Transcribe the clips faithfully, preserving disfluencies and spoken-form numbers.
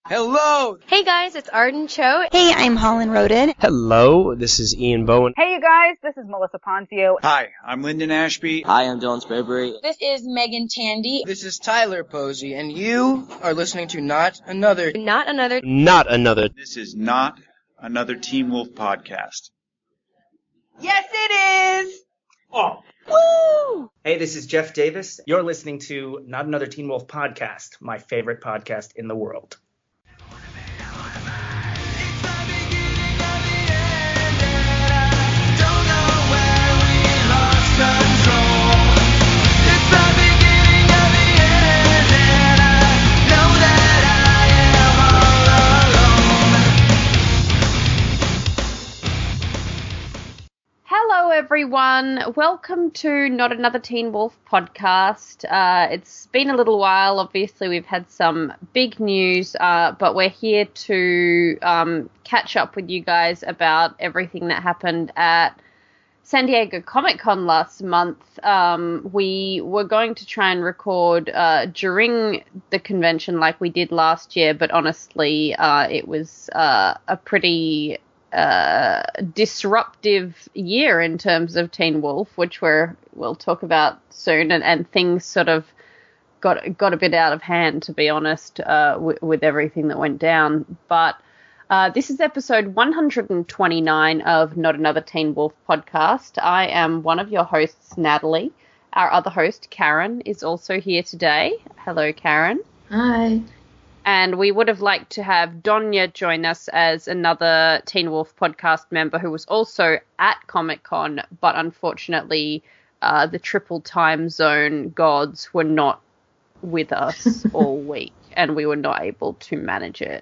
Hello! Hey guys, it's Arden Cho. Hey, I'm Holland Roden. Hello, this is Ian Bowen. Hey you guys, this is Melissa Ponzio. Hi, I'm Lyndon Ashby. Hi, I'm Dylan Sprayberry. This is Megan Tandy. This is Tyler Posey, and you are listening to Not Another. Not Another. Not Another. This is Not Another Teen Wolf podcast. Yes, it is! Oh. Woo! Hey, this is Jeff Davis. You're listening to Not Another Teen Wolf podcast, my favorite podcast in the world. Hello, everyone. Welcome to Not Another Teen Wolf podcast. Uh, it's been a little while. Obviously, we've had some big news, uh, but we're here to um, catch up with you guys about everything that happened at San Diego Comic-Con last month. Um, we were going to try and record uh, during the convention like we did last year, but honestly, uh, it was uh, a pretty uh, disruptive year in terms of Teen Wolf, which we're, we'll talk about soon, and, and things sort of got got a bit out of hand, to be honest, uh, w- with everything that went down. But Uh, this is episode one hundred twenty-nine of Not Another Teen Wolf podcast. I am one of your hosts, Natalie. Our other host, Karen, is also here today. Hello, Karen. Hi. And we would have liked to have Donya join us as another Teen Wolf podcast member who was also at Comic-Con, but unfortunately uh, the triple time zone gods were not with us all week, and we were not able to manage it.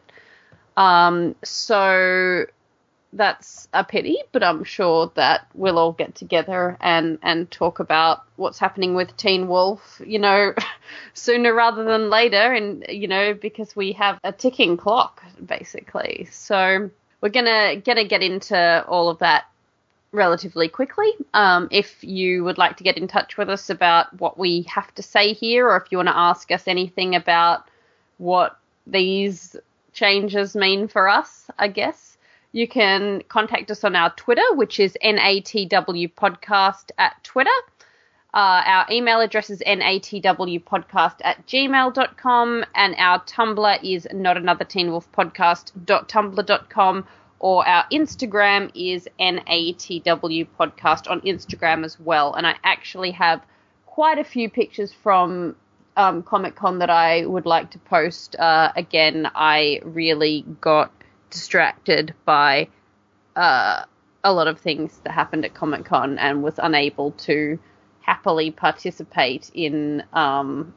Um, so that's a pity, but I'm sure that we'll all get together and, and talk about what's happening with Teen Wolf, you know, sooner rather than later, and, you know, because we have a ticking clock, basically. So we're gonna, gonna get into all of that relatively quickly. Um, if you would like to get in touch with us about what we have to say here, or if you want to ask us anything about what these changes mean for us, I guess, you can contact us on our Twitter, which is N A T W podcast at Twitter. Uh, our email address is natwpodcast at gmail dot com, and our Tumblr is notanotherteenwolfpodcast dot tumblr dot com, or our Instagram is natwpodcast on Instagram as well. And I actually have quite a few pictures from Um, Comic-Con that I would like to post. Uh, again, I really got distracted by uh, a lot of things that happened at Comic-Con and was unable to happily participate in um,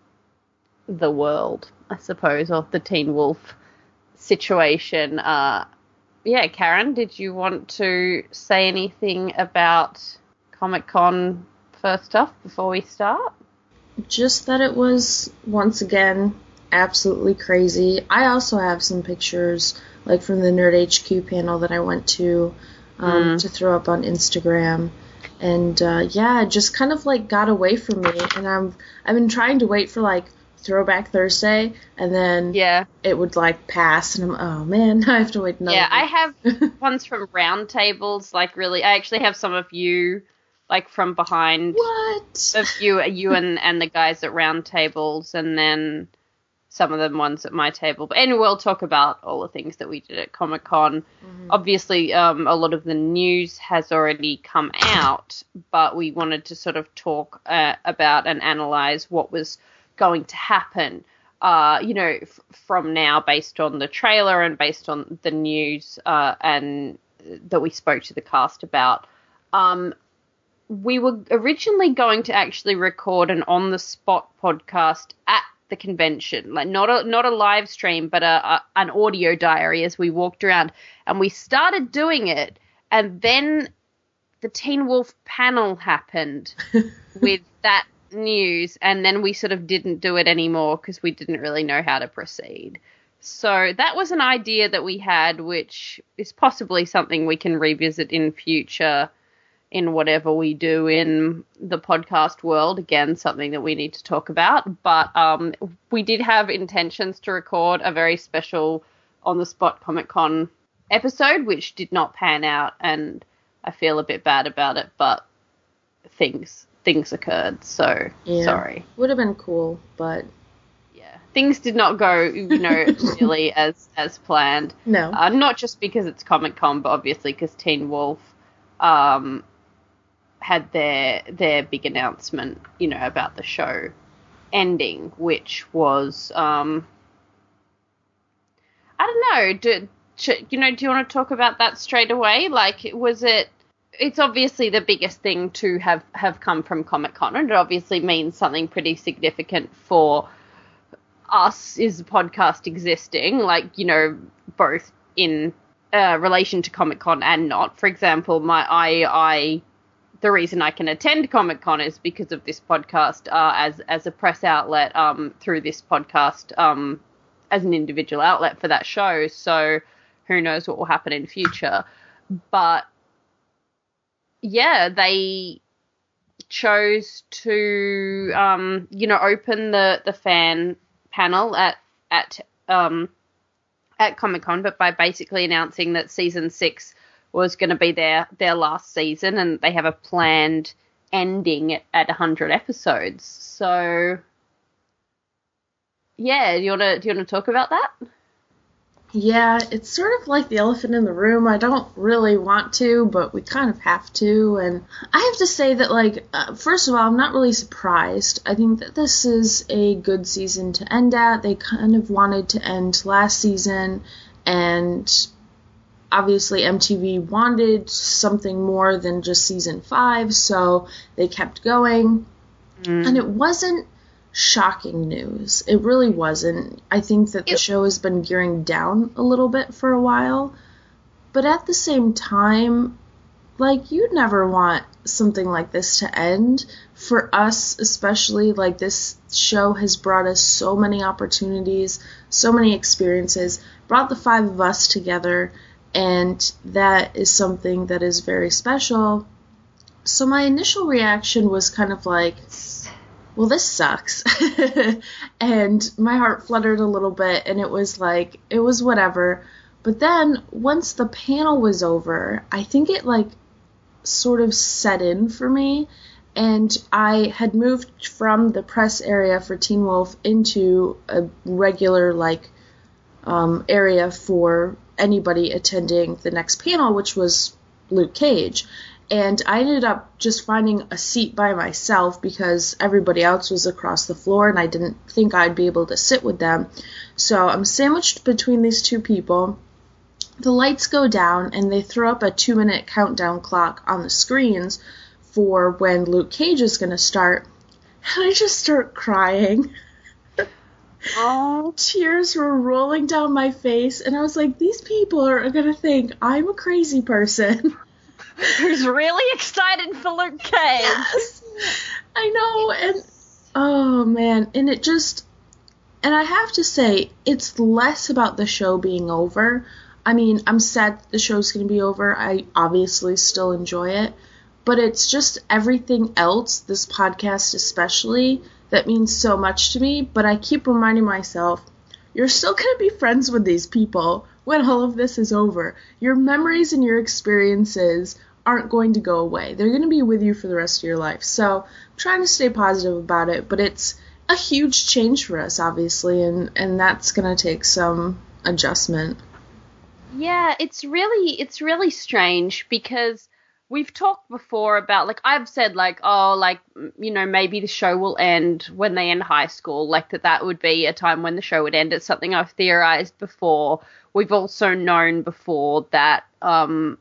the world, I suppose, of the Teen Wolf situation. Uh, yeah, Karen, did you want to say anything about Comic-Con first off before we start? Just that it was, once again, absolutely crazy. I also have some pictures, like from the Nerd H Q panel that I went to, um, mm. to throw up on Instagram. And, uh, yeah, it just kind of, like, got away from me. And I'm, I've been trying to wait for, like, Throwback Thursday, and then yeah. it would, like, pass. And I'm, oh, man, I have to wait another Yeah, week. I have ones from Roundtables, like, really. I actually have some of you, like, from behind. What? Of you, you and, and the guys at Round Tables, and then some of the ones at my table. But anyway, we'll talk about all the things that we did at Comic-Con. Mm-hmm. Obviously, um, a lot of the news has already come out, but we wanted to sort of talk uh, about and analyze what was going to happen, uh, you know, f- from now, based on the trailer and based on the news uh, and that we spoke to the cast about. Um, We were originally going to actually record an on-the-spot podcast at the convention, like not a not a live stream, but a, a an audio diary as we walked around, and we started doing it, and then the Teen Wolf panel happened with that news, and then we sort of didn't do it anymore because we didn't really know how to proceed. So that was an idea that we had, which is possibly something we can revisit in future in whatever we do in the podcast world. Again, something that we need to talk about. But um, we did have intentions to record a very special on-the-spot Comic-Con episode, which did not pan out, and I feel a bit bad about it, but things things occurred, so yeah. Sorry. Would have been cool, but... Yeah. Things did not go, you know, really as, as planned. No. Uh, not just because it's Comic-Con, but obviously because Teen Wolf um, had their their big announcement, you know, about the show ending, which was, um, I don't know, do, you know, do you want to talk about that straight away? Like, was it, it's obviously the biggest thing to have, have come from Comic-Con, and it obviously means something pretty significant for us as a podcast existing, like, you know, both in uh, relation to Comic-Con and not. For example, my I, I the reason I can attend Comic-Con is because of this podcast, uh, as as a press outlet, um, through this podcast, um, as an individual outlet for that show. So who knows what will happen in future. But yeah, they chose to, um, you know, open the, the fan panel at at um, at Comic-Con, but by basically announcing that season six was going to be their, their last season, and they have a planned ending at one hundred episodes. So, yeah, do you want to do you want to talk about that? Yeah, it's sort of like the elephant in the room. I don't really want to, but we kind of have to. And I have to say that, like, uh, first of all, I'm not really surprised. I think that this is a good season to end at. They kind of wanted to end last season, and obviously M T V wanted something more than just season five, so they kept going. Mm. And it wasn't shocking news. It really wasn't. I think that the it, show has been gearing down a little bit for a while. But at the same time, like, you'd never want something like this to end. For us, especially, like, this show has brought us so many opportunities, so many experiences, brought the five of us together, and that is something that is very special. So my initial reaction was kind of like, well, this sucks. And my heart fluttered a little bit, and it was like, it was whatever. But then, once the panel was over, I think it, like, sort of set in for me, and I had moved from the press area for Teen Wolf into a regular, like, um, area for anybody attending the next panel, which was Luke Cage. And I ended up just finding a seat by myself because everybody else was across the floor, and I didn't think I'd be able to sit with them. So I'm sandwiched between these two people. The lights go down, and they throw up a two-minute countdown clock on the screens for when Luke Cage is going to start. And I just start crying. Oh, tears were rolling down my face, and I was like, these people are going to think I'm a crazy person. Who's really excited for Luke Cage. Yes, I know, and oh man, and it just, and I have to say, it's less about the show being over. I mean, I'm sad the show's going to be over. I obviously still enjoy it, but it's just everything else, this podcast especially, that means so much to me. But I keep reminding myself, you're still going to be friends with these people when all of this is over. Your memories and your experiences aren't going to go away. They're going to be with you for the rest of your life. So I'm trying to stay positive about it, but it's a huge change for us, obviously, and, and that's going to take some adjustment. Yeah, it's really, it's really strange because we've talked before about, like, I've said, like, oh, like, you know, maybe the show will end when they end high school, like, that that would be a time when the show would end. It's something I've theorized before. We've also known before that, um,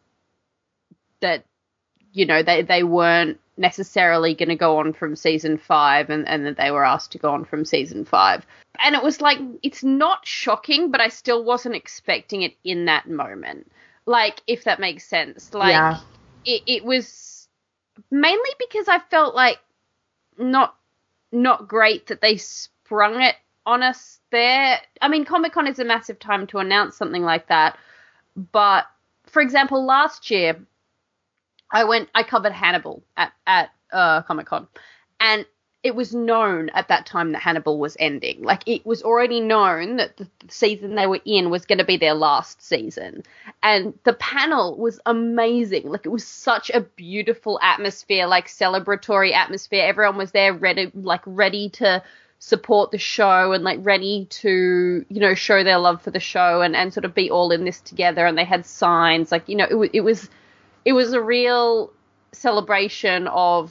that, you know, they, they weren't necessarily going to go on from season five, and, and that they were asked to go on from season five. And it was like, it's not shocking, but I still wasn't expecting it in that moment. Like, if that makes sense. Like, yeah. it, it was mainly because I felt like not, not great that they sprung it on us there. I mean, Comic-Con is a massive time to announce something like that. But, for example, last year, I went, I covered Hannibal at, at uh, Comic-Con, and it was known at that time that Hannibal was ending. Like, it was already known that the season they were in was going to be their last season. And the panel was amazing. Like, it was such a beautiful atmosphere, like, celebratory atmosphere. Everyone was there ready, like, ready to support the show and, like, ready to, you know, show their love for the show and, and sort of be all in this together. And they had signs. Like, you know, it, it was... It was a real celebration of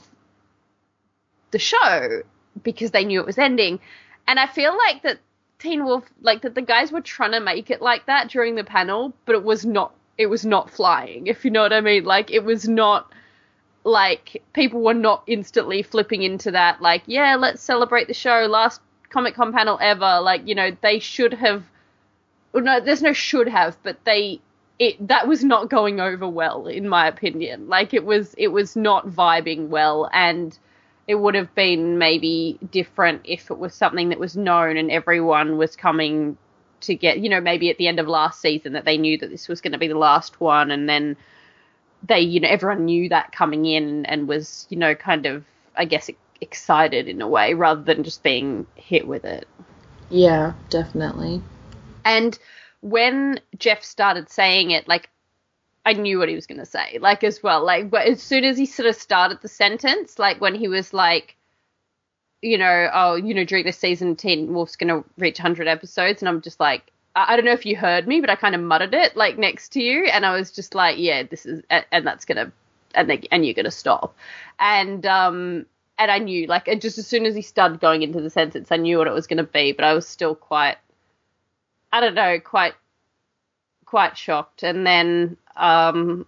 the show because they knew it was ending. And I feel like that Teen Wolf, like that the guys were trying to make it like that during the panel, but it was not, it was not flying, if you know what I mean. Like, it was not, like, people were not instantly flipping into that, like, yeah, let's celebrate the show, last Comic-Con panel ever. Like, you know, they should have, well, no, there's no should have, but they, It, that was not going over well, in my opinion. Like, it was, it was not vibing well, and it would have been maybe different if it was something that was known and everyone was coming to get, you know, maybe at the end of last season that they knew that this was going to be the last one, and then they, you know, everyone knew that coming in and was, you know, kind of, I guess, excited in a way rather than just being hit with it. Yeah, definitely. And when Jeff started saying it, like, I knew what he was going to say, like, as well. Like, but as soon as he sort of started the sentence, like, when he was like, you know, oh, you know, during this season, Teen Wolf's going to reach one hundred episodes, and I'm just like, I, I don't know if you heard me, but I kind of muttered it, like, next to you, and I was just like, yeah, this is, and that's going to, and they, and you're going to stop. And, um, and I knew, like, just as soon as he started going into the sentence, I knew what it was going to be, but I was still quite, I don't know, quite, quite shocked. And then, um,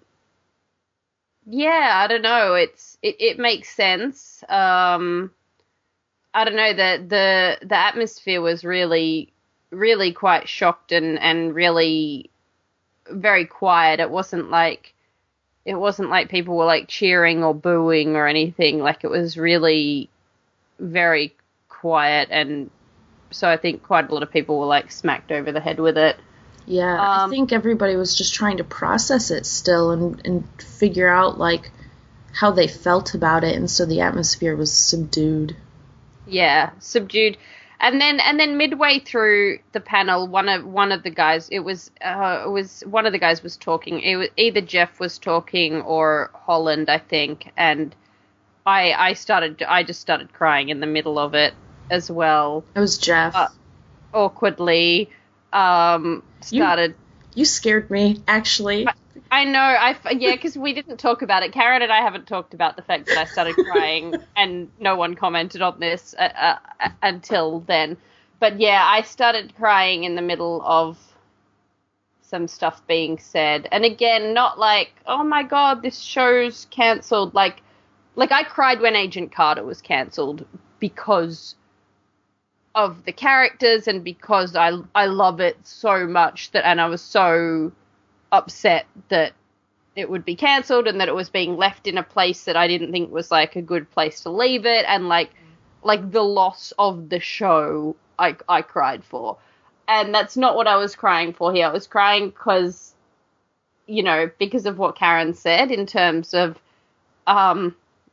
yeah, I don't know. It's, it, it makes sense. Um, I don't know, the, the, the atmosphere was really, really quite shocked and, and really very quiet. It wasn't like, it wasn't like people were like cheering or booing or anything. Like, it was really very quiet, and so I think quite a lot of people were, like, smacked over the head with it. Yeah, um, I think everybody was just trying to process it still and, and figure out, like, how they felt about it, and so the atmosphere was subdued. Yeah, subdued. And then and then midway through the panel, one of one of the guys, it was uh, it was one of the guys was talking. It was either Jeff was talking or Holland, I think, and I I started I just started crying in the middle of it as well. It was Jeff. Uh, awkwardly, um, started. You, you scared me, actually. I, I know. I yeah, because we didn't talk about it. Karen and I haven't talked about the fact that I started crying, and no one commented on this uh, uh, until then. But yeah, I started crying in the middle of some stuff being said, and again, not like, oh my god, this show's cancelled. Like, like I cried when Agent Carter was cancelled because of the characters and because I I love it so much that, and I was so upset that it would be cancelled and that it was being left in a place that I didn't think was like a good place to leave it, and like like the loss of the show I I cried for. And that's not what I was crying for here. I was crying because, you know, because of what Karen said in terms of um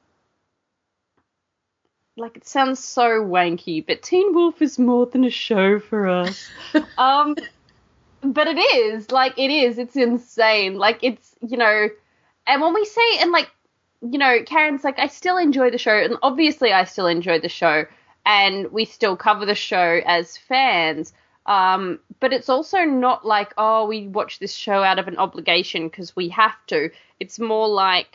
like, it sounds so wanky, but Teen Wolf is more than a show for us. um But it is, like, it is, it's insane. Like, it's, you know, and when we say, and, like, you know, Karen's like, I still enjoy the show, and obviously I still enjoy the show, and we still cover the show as fans, um, but it's also not like, oh, we watch this show out of an obligation because we have to. It's more like,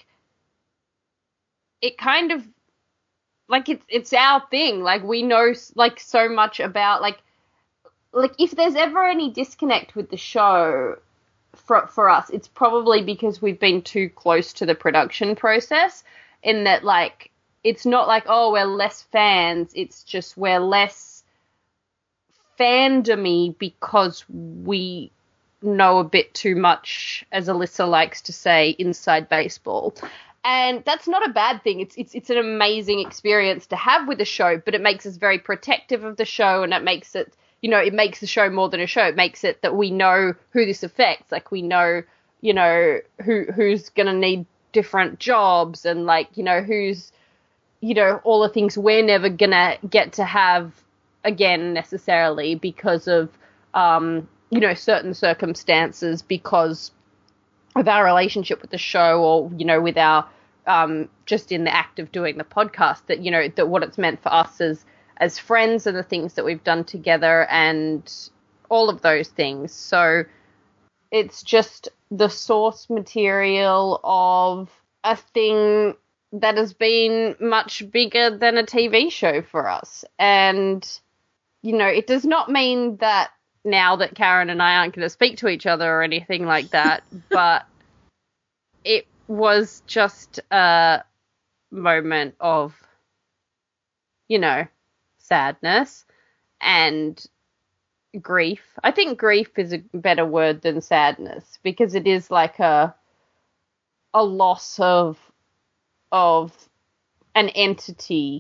it kind of, like, it's, it's our thing. Like, we know, like, so much about, like, Like, if there's ever any disconnect with the show for for us, it's probably because we've been too close to the production process, in that, like, it's not like, oh, we're less fans, it's just we're less fandom-y because we know a bit too much, as Alyssa likes to say, inside baseball. And that's not a bad thing. It's it's it's an amazing experience to have with the show, but it makes us very protective of the show, and it makes it, you know, it makes the show more than a show. It makes it that we know who this affects. Like, we know, you know, who who's going to need different jobs and, like, you know, who's, you know, all the things we're never gonna get to have again necessarily because of, um, you know, certain circumstances, because of our relationship with the show, or, you know, with our, um, just in the act of doing the podcast, that, you know, that what it's meant for us as, as friends and the things that we've done together and all of those things. So it's just the source material of a thing that has been much bigger than a T V show for us. And, you know, it does not mean that now that Karen and I aren't going to speak to each other or anything like that, but it was just a moment of, you know, sadness and grief. I think grief is a better word than sadness, because it is like a a loss of of an entity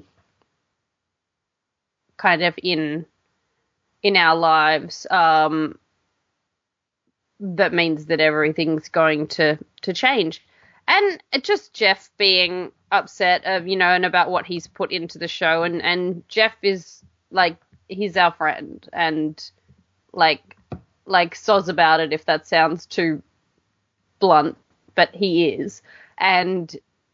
kind of in in our lives, um, that means that everything's going to, to change. And just Jeff being upset of, you know, and about what he's put into the show. And, and Jeff is, like, he's our friend. And, like, like, soz about it if that sounds too blunt, but he is. And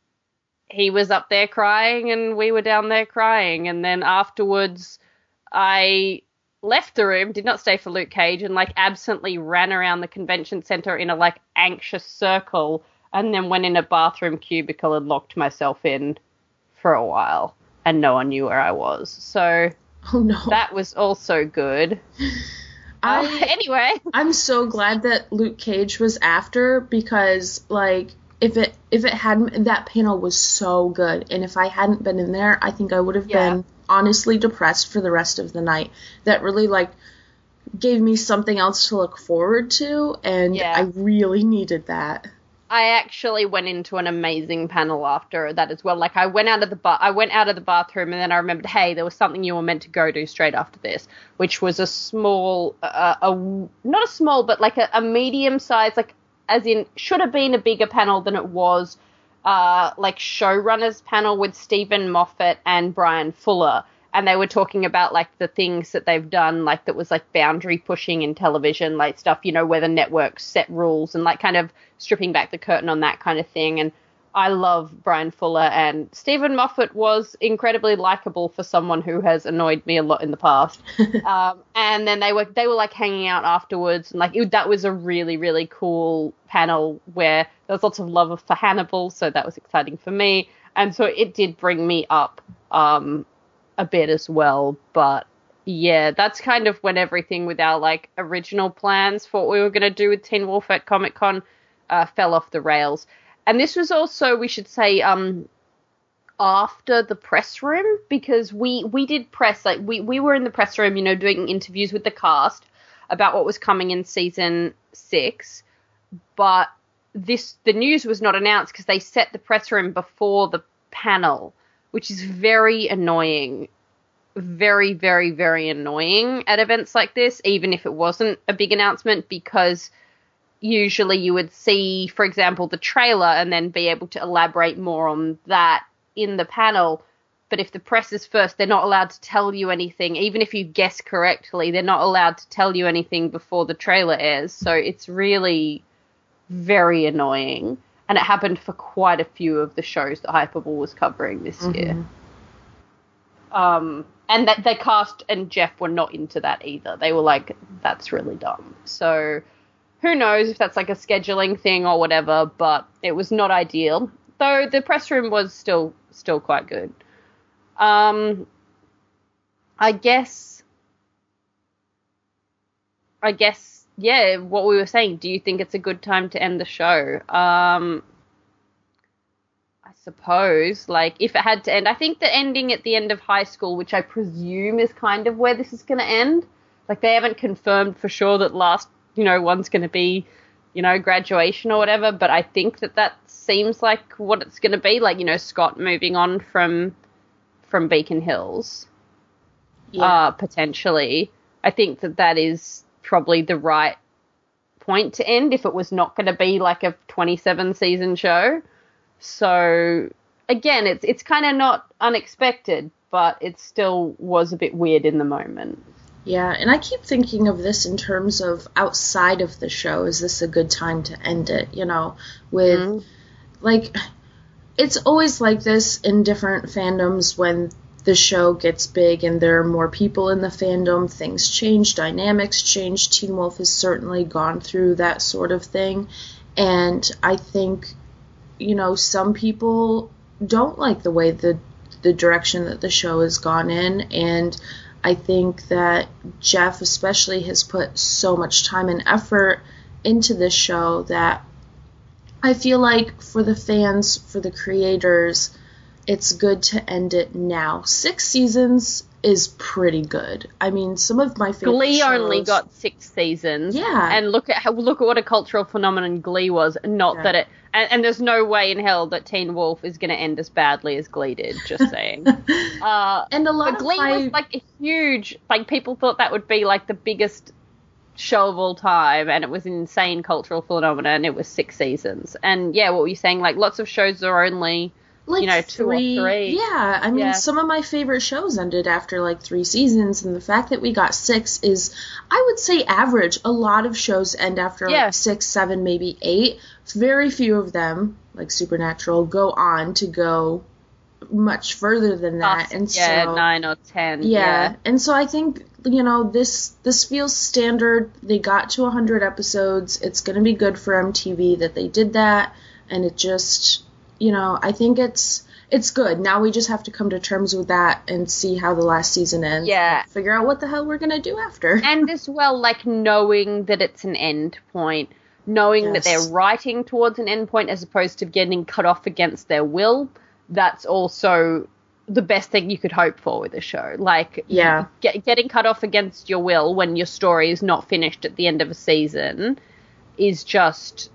he was up there crying and we were down there crying. And then afterwards I left the room, did not stay for Luke Cage, and, like, absently ran around the convention center in a, like, anxious circle, and then went in a bathroom cubicle and locked myself in for a while, and no one knew where I was. So oh no, that was also good. I, uh, anyway, I'm so glad that Luke Cage was after, because, like, if it if it hadn't, that panel was so good, and if I hadn't been in there, I think I would have yeah. been honestly depressed for the rest of the night. That really, like, gave me something else to look forward to, and yeah. I really needed that. I actually went into an amazing panel after that as well. Like, I went out of the ba- I went out of the bathroom, and then I remembered, hey, there was something you were meant to go do straight after this, which was a small, uh, a not a small, but like a, a medium size, like, as in, should have been a bigger panel than it was, uh, like, showrunners panel with Stephen Moffat and Brian Fuller. And they were talking about, like, the things that they've done, like, that was, like, boundary pushing in television, like, stuff, you know, where the networks set rules and, like, kind of stripping back the curtain on that kind of thing. And I love Brian Fuller, and Stephen Moffat was incredibly likable for someone who has annoyed me a lot in the past. um, and then they were, they were, like, hanging out afterwards, and, like, it, that was a really, really cool panel where there was lots of love for Hannibal, so that was exciting for me. And so it did bring me up, um, a bit as well. But yeah, that's kind of when everything with our, like, original plans for what we were going to do with Teen Wolf at Comic Con uh, fell off the rails. And this was also, we should say, um, after the press room, because we, we did press, like, we, we were in the press room, you know, doing interviews with the cast about what was coming in season six, but this, the news was not announced because they set the press room before the panel, which is very annoying, very, very, very annoying at events like this, even if it wasn't a big announcement, because usually you would see, for example, the trailer and then be able to elaborate more on that in the panel. But if the press is first, they're not allowed to tell you anything. Even if you guess correctly, they're not allowed to tell you anything before the trailer airs. So it's really very annoying. And it happened for quite a few of the shows that Hypable was covering this mm-hmm. year. Um, and that the cast and Jeff were not into that either. They were like, that's really dumb. So who knows if that's like a scheduling thing or whatever, but it was not ideal. Though the press room was still still quite good. Um, I guess, I guess, yeah, what we were saying, do you think it's a good time to end the show? Um, I suppose, like, if it had to end, I think the ending at the end of high school, which I presume is kind of where this is going to end, like, they haven't confirmed for sure that last, you know, one's going to be, you know, graduation or whatever, but I think that that seems like what it's going to be, like, you know, Scott moving on from, from Beacon Hills, yeah. uh, potentially. I think that that is probably the right point to end if it was not going to be like a twenty-seven season show. So again, it's it's kind of not unexpected, but it still was a bit weird in the moment. Yeah, and I keep thinking of this in terms of outside of the show. Is this a good time to end it? You know, with, mm. like, it's always like this in different fandoms when the show gets big and there are more people in the fandom. Things change, dynamics change. Teen Wolf has certainly gone through that sort of thing. And I think, you know, some people don't like the way the, the direction that the show has gone in, and I think that Jeff especially has put so much time and effort into this show that I feel like for the fans, for the creators, it's good to end it now. Six seasons is pretty good. I mean, some of my favorite Glee shows, only got six seasons. Yeah. And look at how, look at what a cultural phenomenon Glee was. Not yeah. that it... And, and there's no way in hell that Teen Wolf is going to end as badly as Glee did, just saying. uh, and a lot but of Glee my... was, like, a huge... Like, people thought that would be, like, the biggest show of all time, and it was an insane cultural phenomenon, and it was six seasons. And, yeah, what were you saying? Like, lots of shows are only... Like you know, two three, or three. Yeah, I mean, yeah. some of my favorite shows ended after, like, three seasons, and the fact that we got six is, I would say, average. A lot of shows end after, yeah. like, six, seven, maybe eight. Very few of them, like Supernatural, go on to go much further than that. Us, and yeah, so, nine or ten. Yeah. yeah, and so I think, you know, this this feels standard. They got to one hundred episodes. It's going to be good for M T V that they did that, and it just... You know, I think it's it's good. Now we just have to come to terms with that and see how the last season ends. Yeah. Figure out what the hell we're going to do after. And as well, like, knowing that it's an end point, knowing yes. that they're writing towards an end point as opposed to getting cut off against their will, that's also the best thing you could hope for with a show. Like, yeah. get, getting cut off against your will when your story is not finished at the end of a season is just...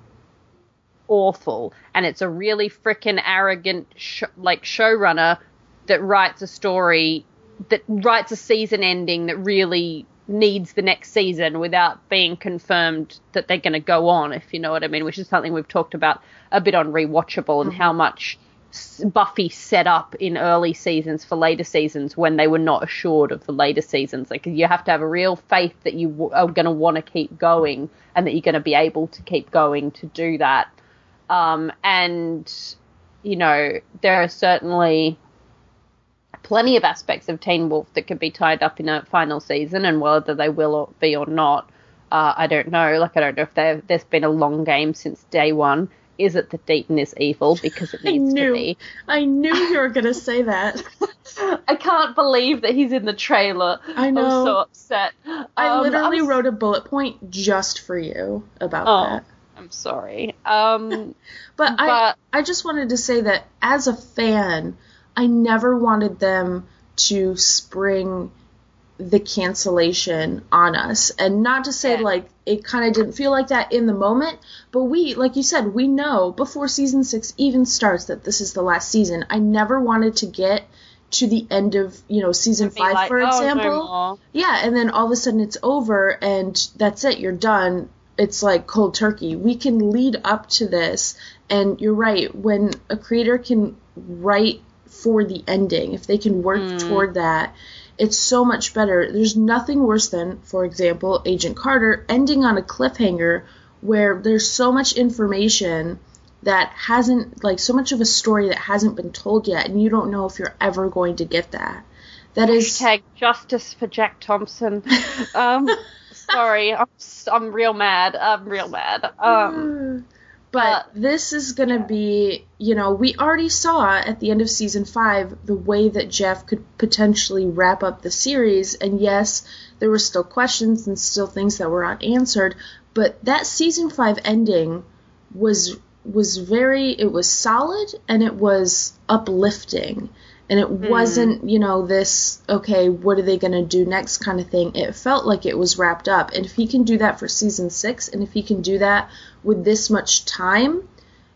awful, and it's a really frickin' arrogant sh- like showrunner that writes a story that writes a season ending that really needs the next season without being confirmed that they're going to go on, if you know what I mean, which is something we've talked about a bit on Rewatchable, and mm-hmm. how much Buffy set up in early seasons for later seasons when they were not assured of the later seasons. Like, you have to have a real faith that you w- are going to want to keep going and that you're going to be able to keep going to do that. Um, and, you know, there are certainly plenty of aspects of Teen Wolf that could be tied up in a final season, and whether they will be or not, uh, I don't know. Like, I don't know if there's been a long game since day one. Is it that Deaton is evil? Because it needs I knew, to be. I knew you were going to say that. I can't believe that he's in the trailer. I know. I'm so upset. I um, literally I'm... wrote a bullet point just for you about oh. that. I'm sorry. Um, but, but I I just wanted to say that as a fan, I never wanted them to spring the cancellation on us. And not to say, yeah. like, it kind of didn't feel like that in the moment, but we, like you said, we know before season six even starts that this is the last season. I never wanted to get to the end of, you know, season five, like, for example. Oh, no. Yeah, and then all of a sudden it's over and that's it, you're done. It's like cold turkey. We can lead up to this, and you're right, when a creator can write for the ending, if they can work mm. toward that, it's so much better. There's nothing worse than, for example, Agent Carter ending on a cliffhanger where there's so much information that hasn't, like, so much of a story that hasn't been told yet, and you don't know if you're ever going to get that. That is... Hashtag justice for Jack Thompson. um... Sorry, I'm, I'm real mad. I'm real mad. Um, but uh, this is going to yeah. be, you know, we already saw at the end of season five the way that Jeff could potentially wrap up the series. And yes, there were still questions and still things that were unanswered. But that season five ending was was very, it was solid and it was uplifting. And it mm. wasn't, you know, this, okay, what are they going to do next kind of thing. It felt like it was wrapped up. And if he can do that for season six, and if he can do that with this much time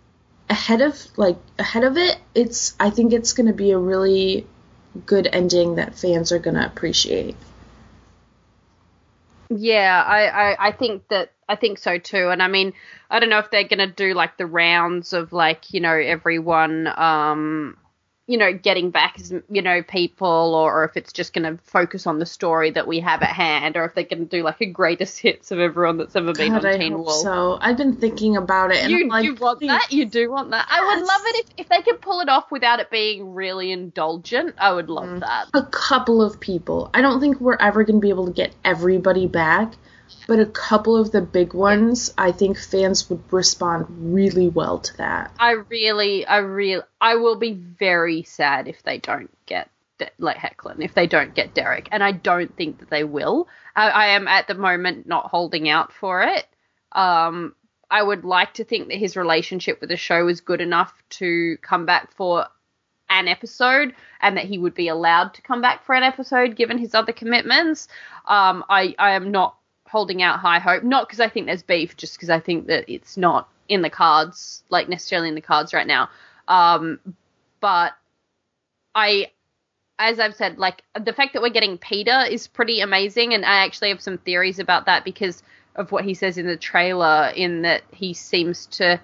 ahead of, like, ahead of it, it's, I think it's going to be a really good ending that fans are going to appreciate. Yeah, I, I, I think that I think so too. And I mean, I don't know if they're going to do like the rounds of like, you know, everyone, um, you know, getting back as, you know, people, or, or if it's just going to focus on the story that we have at hand, or if they're going to do like a greatest hits of everyone that's ever been God, on I Teen hope Wolf. so. I've been thinking about it. And You, I'm like, you want please. that? You do want that? I would Yes. love it if, if they could pull it off without it being really indulgent. I would love Mm. that. A couple of people. I don't think we're ever going to be able to get everybody back, but a couple of the big ones, I think fans would respond really well to that. I really, I really, I will be very sad if they don't get, De- like Hecklin, if they don't get Derek, and I don't think that they will. I, I am at the moment not holding out for it. Um, I would like to think that his relationship with the show is good enough to come back for an episode, and that he would be allowed to come back for an episode given his other commitments. Um, I, I am not holding out high hope, not because I think there's beef, just because I think that it's not in the cards, like necessarily in the cards right now. Um, but I, as I've said, like the fact that we're getting Peter is pretty amazing, and I actually have some theories about that because of what he says in the trailer, in that he seems to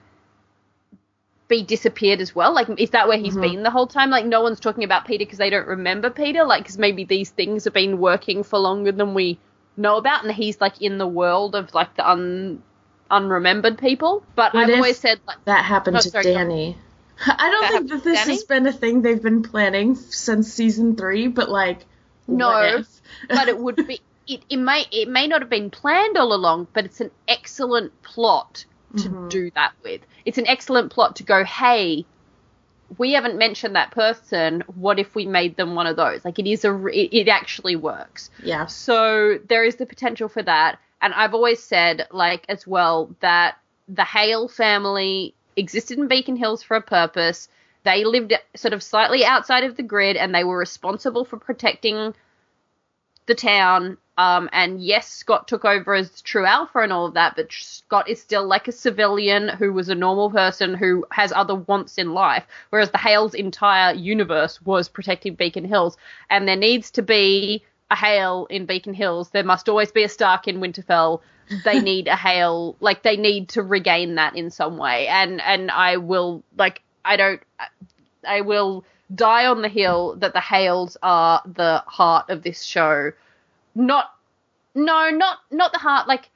be disappeared as well. Like, is that where he's Mhm. been the whole time? Like, no one's talking about Peter because they don't remember Peter, like, because maybe these things have been working for longer than we know about, and he's like in the world of like the un unremembered people. But What I've if always said like that happened Oh, to sorry, go on. Danny. I don't That think happened that to this Danny? has been a thing they've been planning since season three, but like, No, what if? but it would be it, it may it may not have been planned all along, but it's an excellent plot to Mhm. do that with. It's an excellent plot to go, hey, we haven't mentioned that person. What if we made them one of those? Like, it is a it, it actually works. Yeah. So there is the potential for that. And I've always said, like, as well, that the Hale family existed in Beacon Hills for a purpose. They lived sort of slightly outside of the grid, and they were responsible for protecting the town. Um, and yes, Scott took over as true alpha and all of that, but Scott is still like a civilian who was a normal person who has other wants in life, whereas the Hale's entire universe was protecting Beacon Hills. And there needs to be a Hale in Beacon Hills. There must always be a Stark in Winterfell. They need a Hale, like they need to regain that in some way. And, and I will, like, I don't, I will die on the hill that the Hales are the heart of this show. Not, no, not, not the heart, like,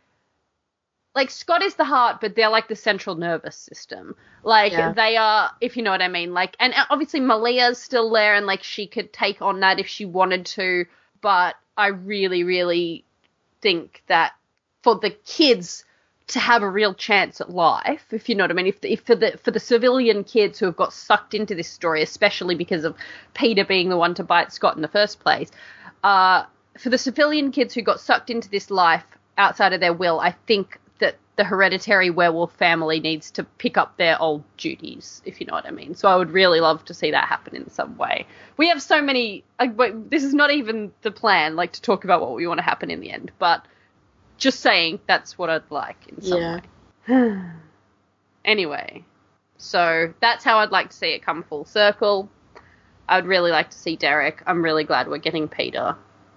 like Scott is the heart, but they're like the central nervous system. Like, Yeah. they are, if you know what I mean, like, and obviously Malia's still there, and like she could take on that if she wanted to, but I really, really think that for the kids to have a real chance at life, if you know what I mean, if, if for the for the civilian kids who have got sucked into this story, especially because of Peter being the one to bite Scott in the first place, uh, for the civilian kids who got sucked into this life outside of their will, I think that the hereditary werewolf family needs to pick up their old duties, if you know what I mean. So I would really love to see that happen in some way. We have so many, uh, but this is not even the plan, like to talk about what we want to happen in the end, but just saying that's what I'd like in some Yeah. way. Anyway, so that's how I'd like to see it come full circle. I'd really like to see Derek. I'm really glad we're getting Peter.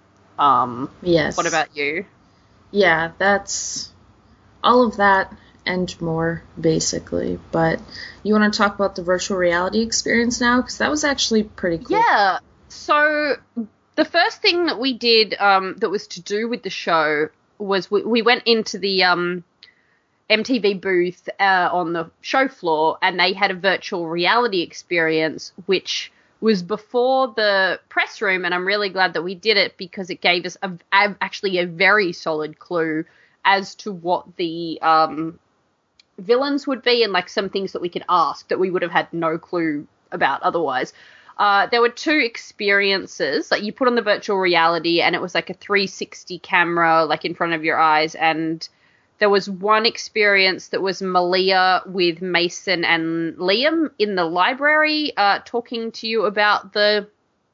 Um, Yes. what about you? Yeah, that's all of that and more, basically. But you want to talk about the virtual reality experience now? Because that was actually pretty cool. Yeah. So the first thing that we did um, that was to do with the show was we, we went into the um, M T V booth uh, on the show floor, and they had a virtual reality experience, which was before the press room, and I'm really glad that we did it because it gave us a, a, actually a very solid clue as to what the um, villains would be and like some things that we could ask that we would have had no clue about otherwise. Uh, there were two experiences, like you put on the virtual reality and it was like a three sixty camera like in front of your eyes, and there was one experience that was Malia with Mason and Liam in the library uh, talking to you about the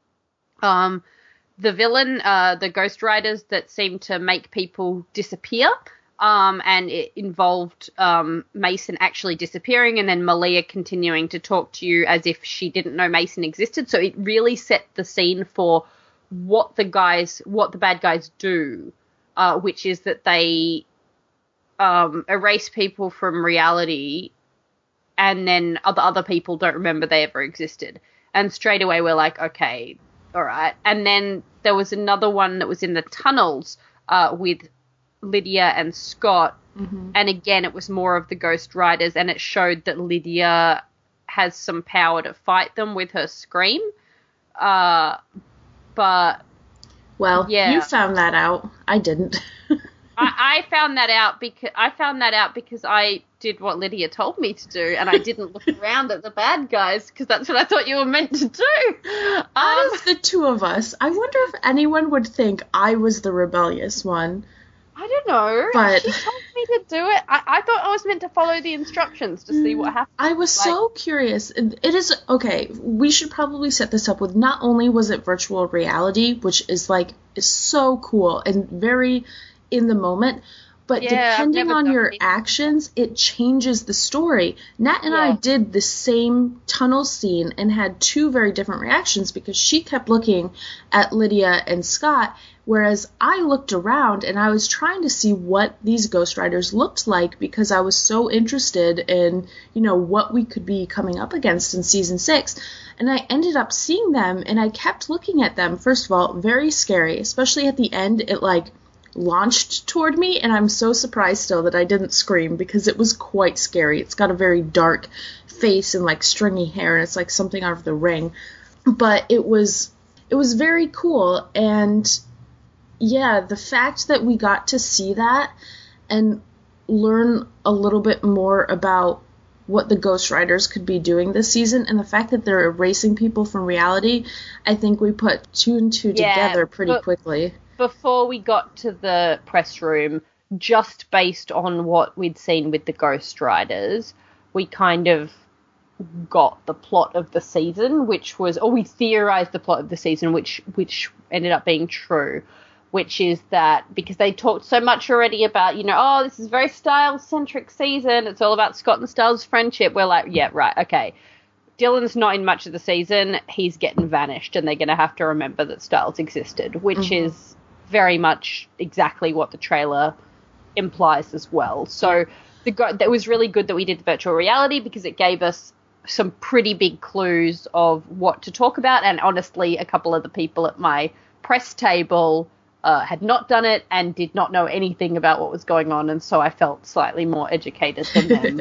um, the villain, uh, the Ghost Riders that seem to make people disappear. Um, and it involved um, Mason actually disappearing and then Malia continuing to talk to you as if she didn't know Mason existed. So it really set the scene for what the guys, what the bad guys do, uh, which is that they um, erase people from reality, and then other other people don't remember they ever existed. And straight away we're like, okay, all right. And then there was another one that was in the tunnels uh, with Lydia and Scott. Mm-hmm. And again, it was more of the Ghost Riders, and it showed that Lydia has some power to fight them with her scream. Uh, but well, yeah. You found that out. I didn't. I, I found that out because I found that out because I did what Lydia told me to do, and I didn't look around at the bad guys because that's what I thought you were meant to do. Um, Out of the two of us, I wonder if anyone would think I was the rebellious one. I don't know. But she told me to do it. I, I thought I was meant to follow the instructions to see what happened. I was like, so curious. It is, okay, we should probably set this up with not only was it virtual reality, which is like, is so cool and very in the moment, but yeah, depending on your it. actions, it changes the story. Nat and yeah. I did the same tunnel scene and had two very different reactions because she kept looking at Lydia and Scott, whereas I looked around and I was trying to see what these Ghost Riders looked like because I was so interested in, you know, what we could be coming up against in season six. And I ended up seeing them and I kept looking at them. First of all, very scary, especially at the end. It like launched toward me, and I'm so surprised still that I didn't scream because it was quite scary. It's got a very dark face and like stringy hair, and it's like something out of The Ring. But it was it was very cool, and yeah, the fact that we got to see that and learn a little bit more about what the Ghost Riders could be doing this season, and the fact that they're erasing people from reality, I think we put two and two yeah, together pretty but- quickly. Before we got to the press room, just based on what we'd seen with the Ghost Riders, we kind of got the plot of the season, which was, or we theorized the plot of the season, which which ended up being true, which is that because they talked so much already about, you know, oh, this is a very Styles-centric season, it's all about Scott and Styles' friendship, we're like, yeah, right, okay. Dylan's not in much of the season, he's getting vanished, and they're going to have to remember that Styles existed, which mm-hmm. is very much exactly what the trailer implies as well. So the go- that was really good that we did the virtual reality because it gave us some pretty big clues of what to talk about, and honestly, a couple of the people at my press table uh, had not done it and did not know anything about what was going on, and so I felt slightly more educated than them.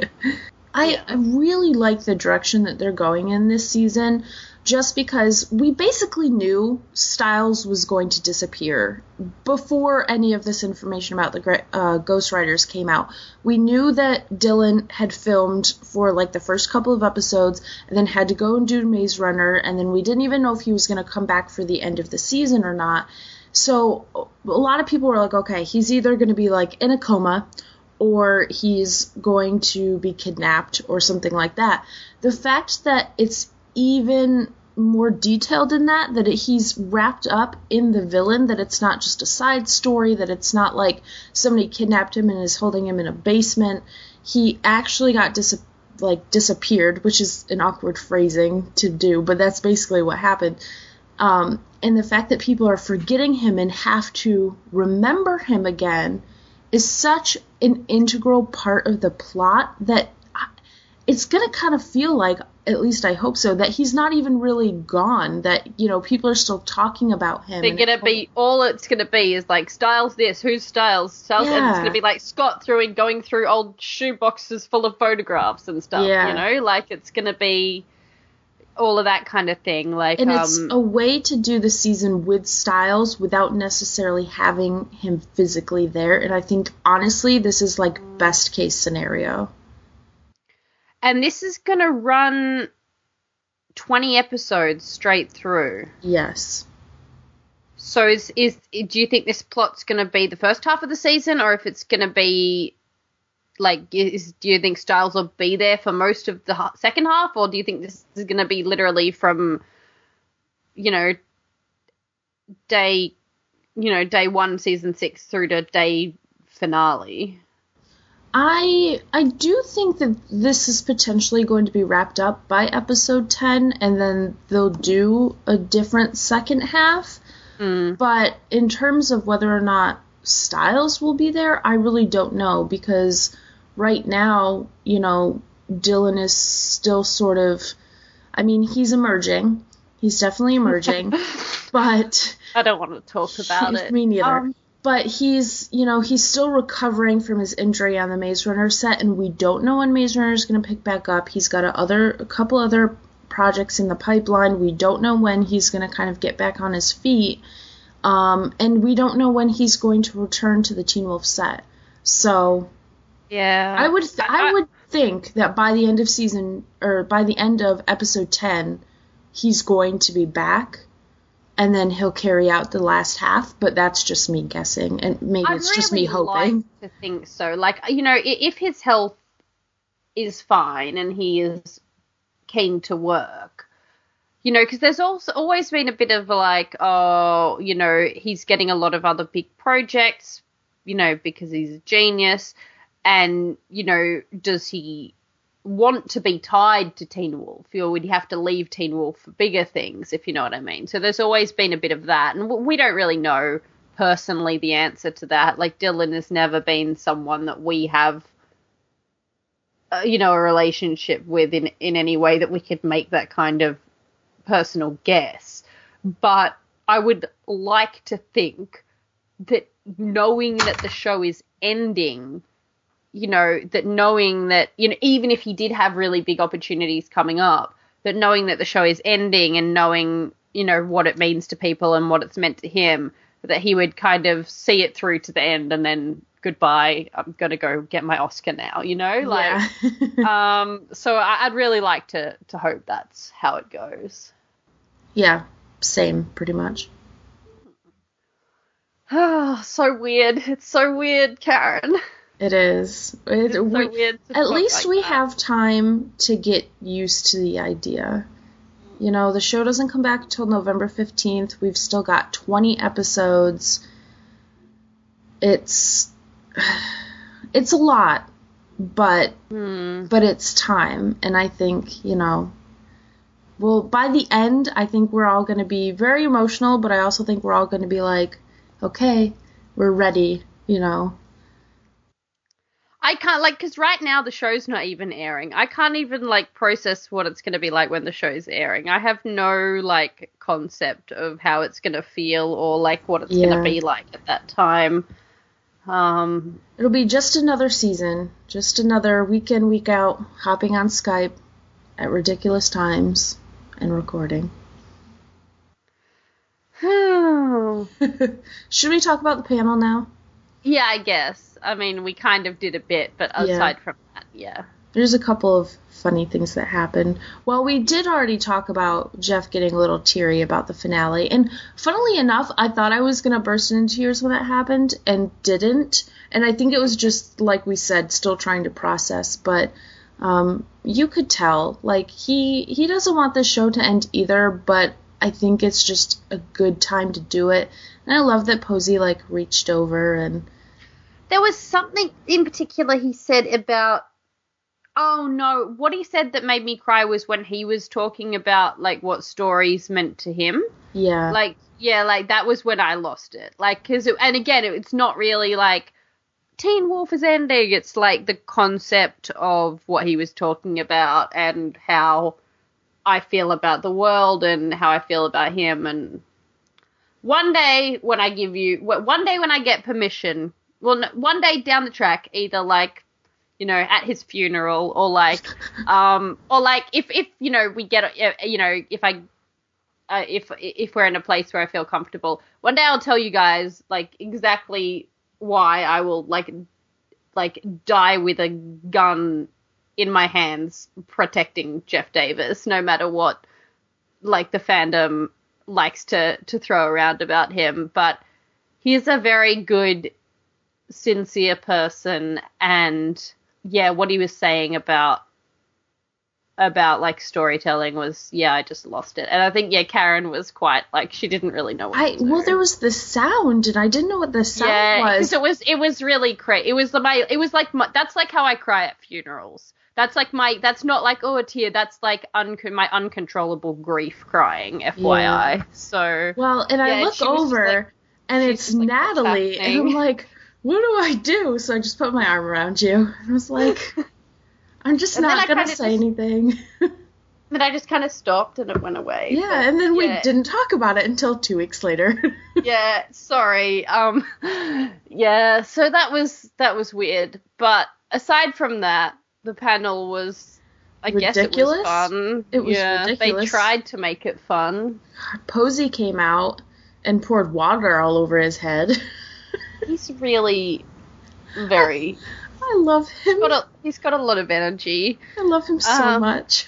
I, I really like the direction that they're going in this season, just because we basically knew Styles was going to disappear before any of this information about the uh, Ghost Riders came out. We knew that Dylan had filmed for like the first couple of episodes and then had to go and do Maze Runner, and then we didn't even know if he was going to come back for the end of the season or not. So a lot of people were like, okay, he's either going to be like in a coma or he's going to be kidnapped or something like that. The fact that it's even more detailed than that, that it, he's wrapped up in the villain, that it's not just a side story, that it's not like somebody kidnapped him and is holding him in a basement. He actually got dis- like disappeared, which is an awkward phrasing to do, but that's basically what happened. Um, and the fact that people are forgetting him and have to remember him again is such an integral part of the plot that it's going to kind of feel like, at least I hope so, that he's not even really gone, that, you know, people are still talking about him. They're going to be, all it's going to be is like, Styles this, who's Styles? Styles, yeah. And it's going to be like Scott throwing, going through old shoe boxes full of photographs and stuff, yeah. you know? Like, it's going to be all of that kind of thing. Like, and um, it's a way to do the season with Styles without necessarily having him physically there, and I think, honestly, this is like best case scenario. And this is going to run twenty episodes straight through. Yes. So is is do you think this plot's going to be the first half of the season, or if it's going to be like, is, do you think Styles will be there for most of the ha- second half, or do you think this is going to be literally from, you know, day, you know, day one, season six through to day finale? I I do think that this is potentially going to be wrapped up by episode ten, and then they'll do a different second half. Mm. But in terms of whether or not Stiles will be there, I really don't know, because right now, you know, Dylan is still sort of, I mean, he's emerging. He's definitely emerging, but... I don't want to talk about it. Me neither. Um, but he's, you know, he's still recovering from his injury on the Maze Runner set, and we don't know when Maze Runner is going to pick back up. He's got a, other, a couple other projects in the pipeline. We don't know when he's going to kind of get back on his feet. Um, and we don't know when he's going to return to the Teen Wolf set. So... Yeah. I would th- I, I would think that by the end of season, or by the end of episode ten, he's going to be back, and then he'll carry out the last half, but that's just me guessing, and maybe I'd it's really just me hoping. Like to think so. Like, you know, if his health is fine and he is keen to work, you know, because there's also always been a bit of like, oh, you know, he's getting a lot of other big projects, you know, because he's a genius. And, you know, does he want to be tied to Teen Wolf, or would he have to leave Teen Wolf for bigger things, if you know what I mean? So there's always been a bit of that. And we don't really know personally the answer to that. Like, Dylan has never been someone that we have, uh, you know, a relationship with in, in any way that we could make that kind of personal guess. But I would like to think that knowing that the show is ending... you know, that knowing that, you know, even if he did have really big opportunities coming up, that knowing that the show is ending and knowing, you know, what it means to people and what it's meant to him, that he would kind of see it through to the end and then goodbye, I'm going to go get my Oscar now, you know? Like, yeah. um, so I, I'd really like to, to hope that's how it goes. Yeah, same, pretty much. Oh, so weird. It's so weird, Karen. It is. It, it's we, so weird to at least like we that. have time to get used to the idea. You know, the show doesn't come back until November fifteenth. We've still got twenty episodes. It's it's a lot, but hmm. but it's time. And I think, you know, well, by the end, I think we're all going to be very emotional, but I also think we're all going to be like, okay, we're ready, you know. I can't, like, because right now the show's not even airing. I can't even, like, process what it's going to be like when the show's airing. I have no, like, concept of how it's going to feel or, like, what it's yeah. going to be like at that time. Um, It'll be just another season. Just another week in, week out, hopping on Skype at ridiculous times and recording. Should we talk about the panel now? Yeah, I guess. I mean, we kind of did a bit, but aside yeah. from that, yeah. There's a couple of funny things that happened. Well, we did already talk about Jeff getting a little teary about the finale. And funnily enough, I thought I was going to burst into tears when that happened and didn't. And I think it was just, like we said, still trying to process. But um, you could tell, like, he, he doesn't want this show to end either, but I think it's just a good time to do it. And I love that Posey, like, reached over and... There was something in particular he said about, oh no, what he said that made me cry was when he was talking about, like, what stories meant to him. Yeah. Like, yeah, like, that was when I lost it. Like, cause it, and again, it's not really, like, Teen Wolf is ending. It's, like, the concept of what he was talking about and how I feel about the world and how I feel about him. And one day when I give you, one day when I get permission... Well, no, one day down the track, either, like, you know, at his funeral or, like, um, or, like, if, if you know, we get, uh, you know, if I, uh, if, if we're in a place where I feel comfortable, one day I'll tell you guys, like, exactly why I will, like, like, die with a gun in my hands protecting Jeff Davis, no matter what, like, the fandom likes to, to throw around about him. But he's a very good... sincere person, and yeah, what he was saying about about like storytelling was, yeah, I just lost it. And I think, yeah, Karen was quite like, she didn't really know what I to do. well there was the sound and I didn't know what the sound yeah, was. because it was it was really crazy. It was the my it was like my, that's like how I cry at funerals. That's like my that's not like, oh, a tear, that's like un- my uncontrollable grief crying, F Y I. Yeah. So well, and I yeah, look over like, and She's it's just like, "What's Natalie, and I'm happening?" like, what do I do? So I just put my arm around you, and I was like, I'm just And then not I gonna kinda say just- anything. Then I just kind of stopped and it went away. Yeah, but, and then we yeah. didn't talk about it until two weeks later. Yeah, sorry. Um, yeah, so that was that was weird. But aside from that, the panel was, I guess, it Ridiculous? was fun. It was yeah, ridiculous. They tried to make it fun. Posey came out and poured water all over his head. He's really very. I love him. Got a, he's got a lot of energy. I love him so Um, much.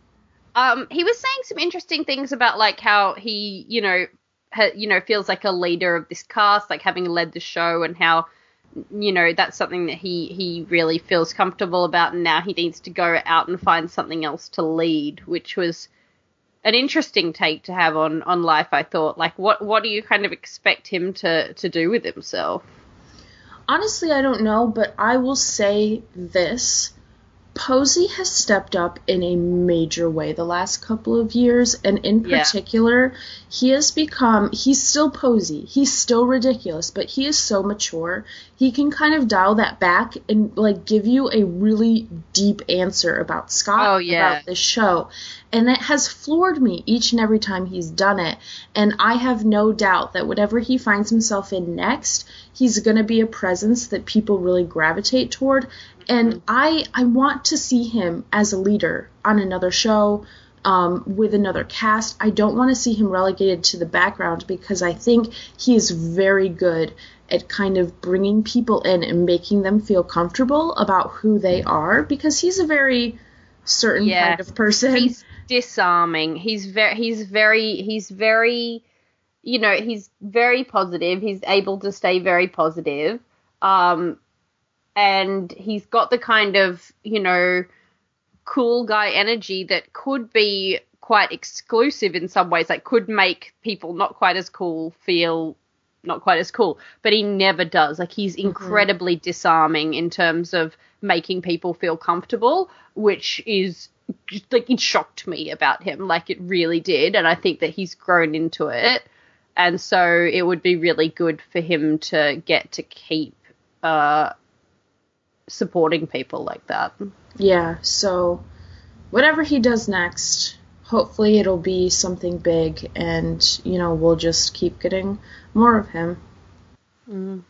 Um, he was saying some interesting things about like how he, you know, ha, you know, feels like a leader of this cast, like having led the show, and how, you know, that's something that he he really feels comfortable about, and now he needs to go out and find something else to lead, which was an interesting take to have on on life. I thought, like, what what do you kind of expect him to to do with himself? Honestly, I don't know, but I will say this. Posey has stepped up in a major way the last couple of years, and in Yeah. particular, he has become, he's still Posey, he's still ridiculous, but he is so mature, he can kind of dial that back and, like, give you a really deep answer about Scott, Oh, yeah. about this show, and it has floored me each and every time he's done it, and I have no doubt that whatever he finds himself in next, he's going to be a presence that people really gravitate toward. And I I want to see him as a leader on another show, um, with another cast. I don't want to see him relegated to the background, because I think he is very good at kind of bringing people in and making them feel comfortable about who they are, because he's a very certain Yeah. kind of person. He's disarming. He's very, he's very, he's very, you know, he's very positive. He's able to stay very positive. Um, and he's got the kind of, you know, cool guy energy that could be quite exclusive in some ways, like could make people not quite as cool feel not quite as cool, but he never does. Like, he's incredibly mm-hmm. disarming in terms of making people feel comfortable, which is like, it shocked me about him. Like, it really did. And I think that he's grown into it. And so it would be really good for him to get to keep, uh, supporting people like that. Yeah, so whatever he does next, hopefully it'll be something big, and, you know, we'll just keep getting more of him. Mm.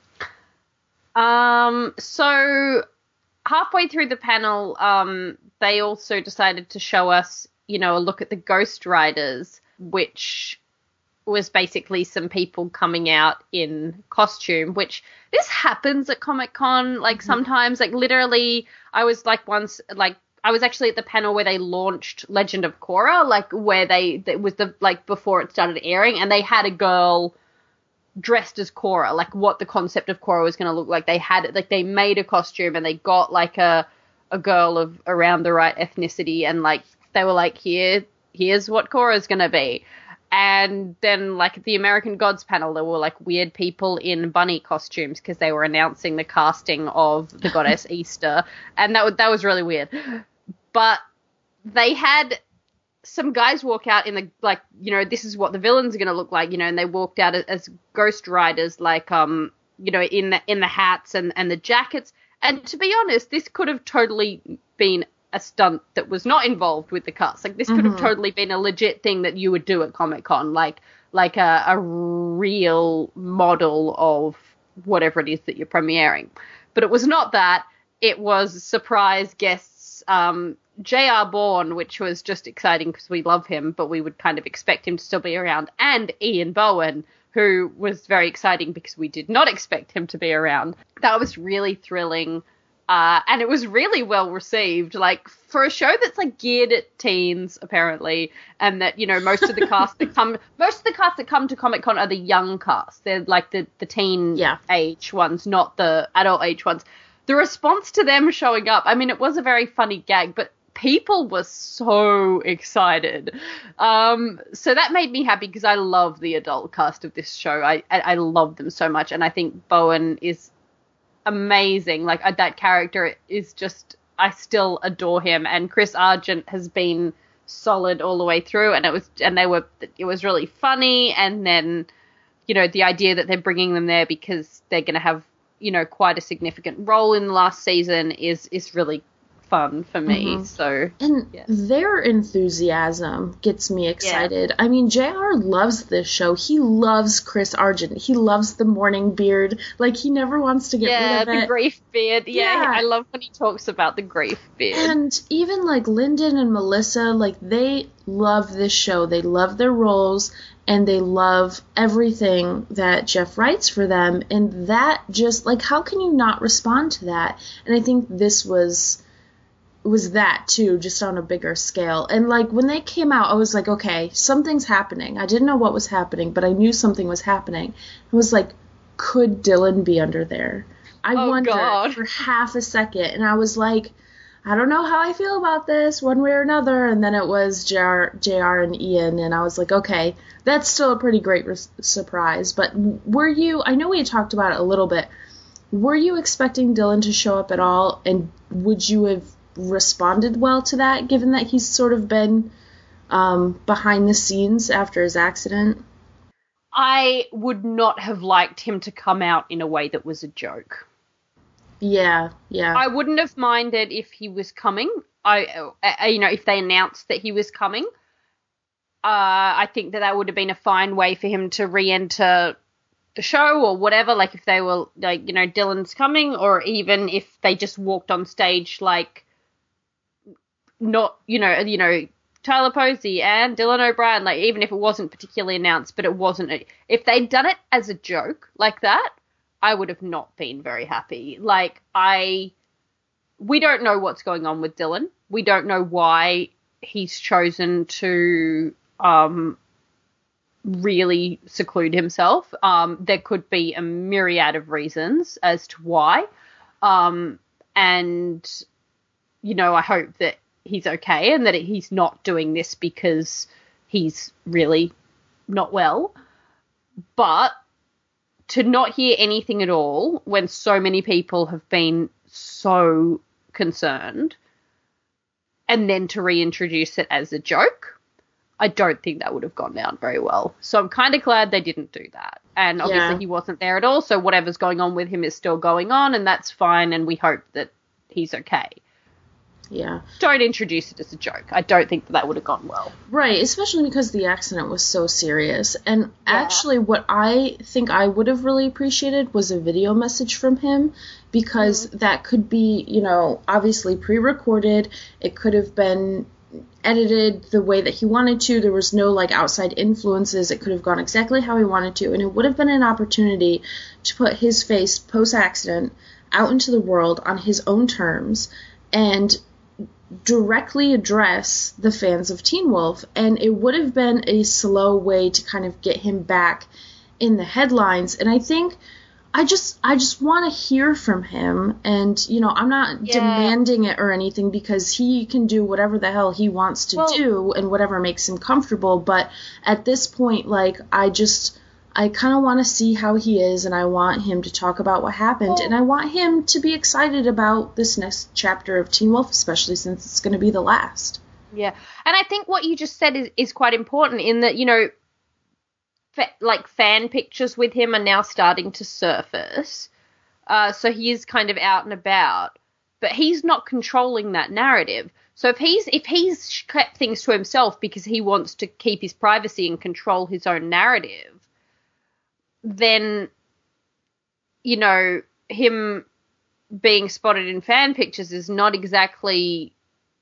Um, so halfway through the panel, um, they also decided to show us, you know, a look at the Ghost Riders, which was basically some people coming out in costume, which this happens at Comic-Con, like, mm-hmm. sometimes, like, literally, I was, like, once, like, I was actually at the panel where they launched Legend of Korra, like, where they, it was the, like, before it started airing, and they had a girl dressed as Korra, like, what the concept of Korra was going to look like. They had it, like, they made a costume, and they got, like, a, a girl of around the right ethnicity, and, like, they were like, here, here's what Korra's going to be. And then, like, at the American Gods panel, there were, like, weird people in bunny costumes because they were announcing the casting of the goddess Easter. And that, that was really weird. But they had some guys walk out in the, like, you know, this is what the villains are going to look like, you know, and they walked out as, as Ghost Riders, like, um, you know, in the, in the hats and, and the jackets. And to be honest, this could have totally been a stunt that was not involved with the cast. Like, this could have mm-hmm. totally been a legit thing that you would do at Comic-Con, like like a, a real model of whatever it is that you're premiering. But it was not that. It was surprise guests, um, J R. Bourne, which was just exciting because we love him, but we would kind of expect him to still be around, and Ian Bohen, who was very exciting because we did not expect him to be around. That was really thrilling. Uh, and it was really well received, like, for a show that's, like, geared at teens, apparently, and that, you know, most of the cast that come, most of the cast that come to Comic-Con are the young cast. They're, like, the, the teen yeah. age ones, not the adult age ones. The response to them showing up, I mean, it was a very funny gag, but people were so excited. Um, so that made me happy because I love the adult cast of this show. I, I, I love them so much, and I think Bowen is amazing. Like, uh, that character is just, I still adore him, and Chris Argent has been solid all the way through, and it was, and they were, it was really funny, and then you know, the idea that they're bringing them there because they're going to have, you know, quite a significant role in the last season is is really fun for me. Mm-hmm. So and yeah. their enthusiasm gets me excited. Yeah. I mean, J R loves this show. He loves Chris Argent. He loves the morning beard. Like, he never wants to get yeah, rid of it. Yeah, the grief beard. Yeah, yeah, I love when he talks about the grief beard. And even like Lyndon and Melissa, like, they love this show. They love their roles. And they love everything that Jeff writes for them. And that just, like, how can you not respond to that? And I think this was was that, too, just on a bigger scale. And, like, when they came out, I was like, okay, something's happening. I didn't know what was happening, but I knew something was happening. I was like, could Dylan be under there? I oh, wondered God. for half a second. And I was like, I don't know how I feel about this one way or another. And then it was J R, J R and Ian, and I was like, okay, that's still a pretty great res- surprise. But were you, I know we had talked about it a little bit, were you expecting Dylan to show up at all? And would you have responded well to that, given that he's sort of been um, behind the scenes after his accident? I would not have liked him to come out in a way that was a joke. Yeah, yeah. I wouldn't have minded if he was coming. I, uh, you know, if they announced that he was coming. Uh, I think that that would have been a fine way for him to re-enter the show or whatever. Like, if they were like, you know, Dylan's coming, or even if they just walked on stage like, not, you know, you know, Tyler Posey and Dylan O'Brien. Like, even if it wasn't particularly announced, but it wasn't. A, if they'd done it as a joke like that, I would have not been very happy. Like, I, we don't know what's going on with Dylan. We don't know why he's chosen to um, really seclude himself. Um, there could be a myriad of reasons as to why. Um, and, you know, I hope that he's okay and that he's not doing this because he's really not well. But to not hear anything at all when so many people have been so concerned, and then to reintroduce it as a joke, I don't think that would have gone down very well. So I'm kind of glad they didn't do that. And obviously yeah. he wasn't there at all, so whatever's going on with him is still going on, and that's fine, and we hope that he's okay. Yeah. Don't introduce it as a joke. I don't think that, that would have gone well. Right, especially because the accident was so serious. And yeah. actually what I think I would have really appreciated was a video message from him, because mm-hmm. that could be, you know, obviously pre-recorded. It could have been edited the way that he wanted to. There was no, like, outside influences. It could have gone exactly how he wanted to. And it would have been an opportunity to put his face post-accident out into the world on his own terms and directly address the fans of Teen Wolf, and it would have been a slow way to kind of get him back in the headlines. And I think I just I just want to hear from him, and, you know, I'm not yeah. demanding it or anything, because he can do whatever the hell he wants to well, do and whatever makes him comfortable, but at this point, like, I just I kind of want to see how he is, and I want him to talk about what happened, well, and I want him to be excited about this next chapter of Teen Wolf, especially since it's going to be the last. Yeah, and I think what you just said is, is quite important, in that, you know, fa- like, fan pictures with him are now starting to surface, uh, so he is kind of out and about, but he's not controlling that narrative. So if he's if he's kept things to himself because he wants to keep his privacy and control his own narrative, then, you know, him being spotted in fan pictures is not exactly,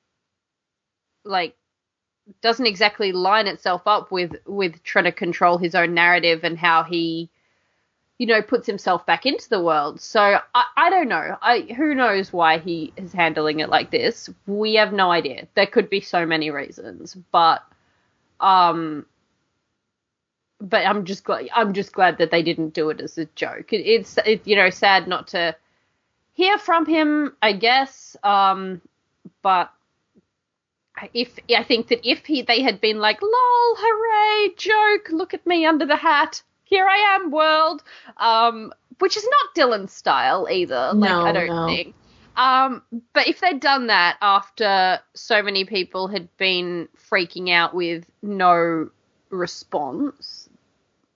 like, doesn't exactly line itself up with, with trying to control his own narrative and how he, you know, puts himself back into the world. So I, I don't know. I who knows why he is handling it like this. We have no idea. There could be so many reasons, but um. But I'm just glad. I'm just glad that they didn't do it as a joke. It, it's, it, you know, sad not to hear from him, I guess. Um, but if I think that if he they had been like, "Lol, hooray, joke! Look at me under the hat. Here I am, world," um, which is not Dylan's style either. Like, no, I don't no. think. Um, but if they'd done that after so many people had been freaking out with no response,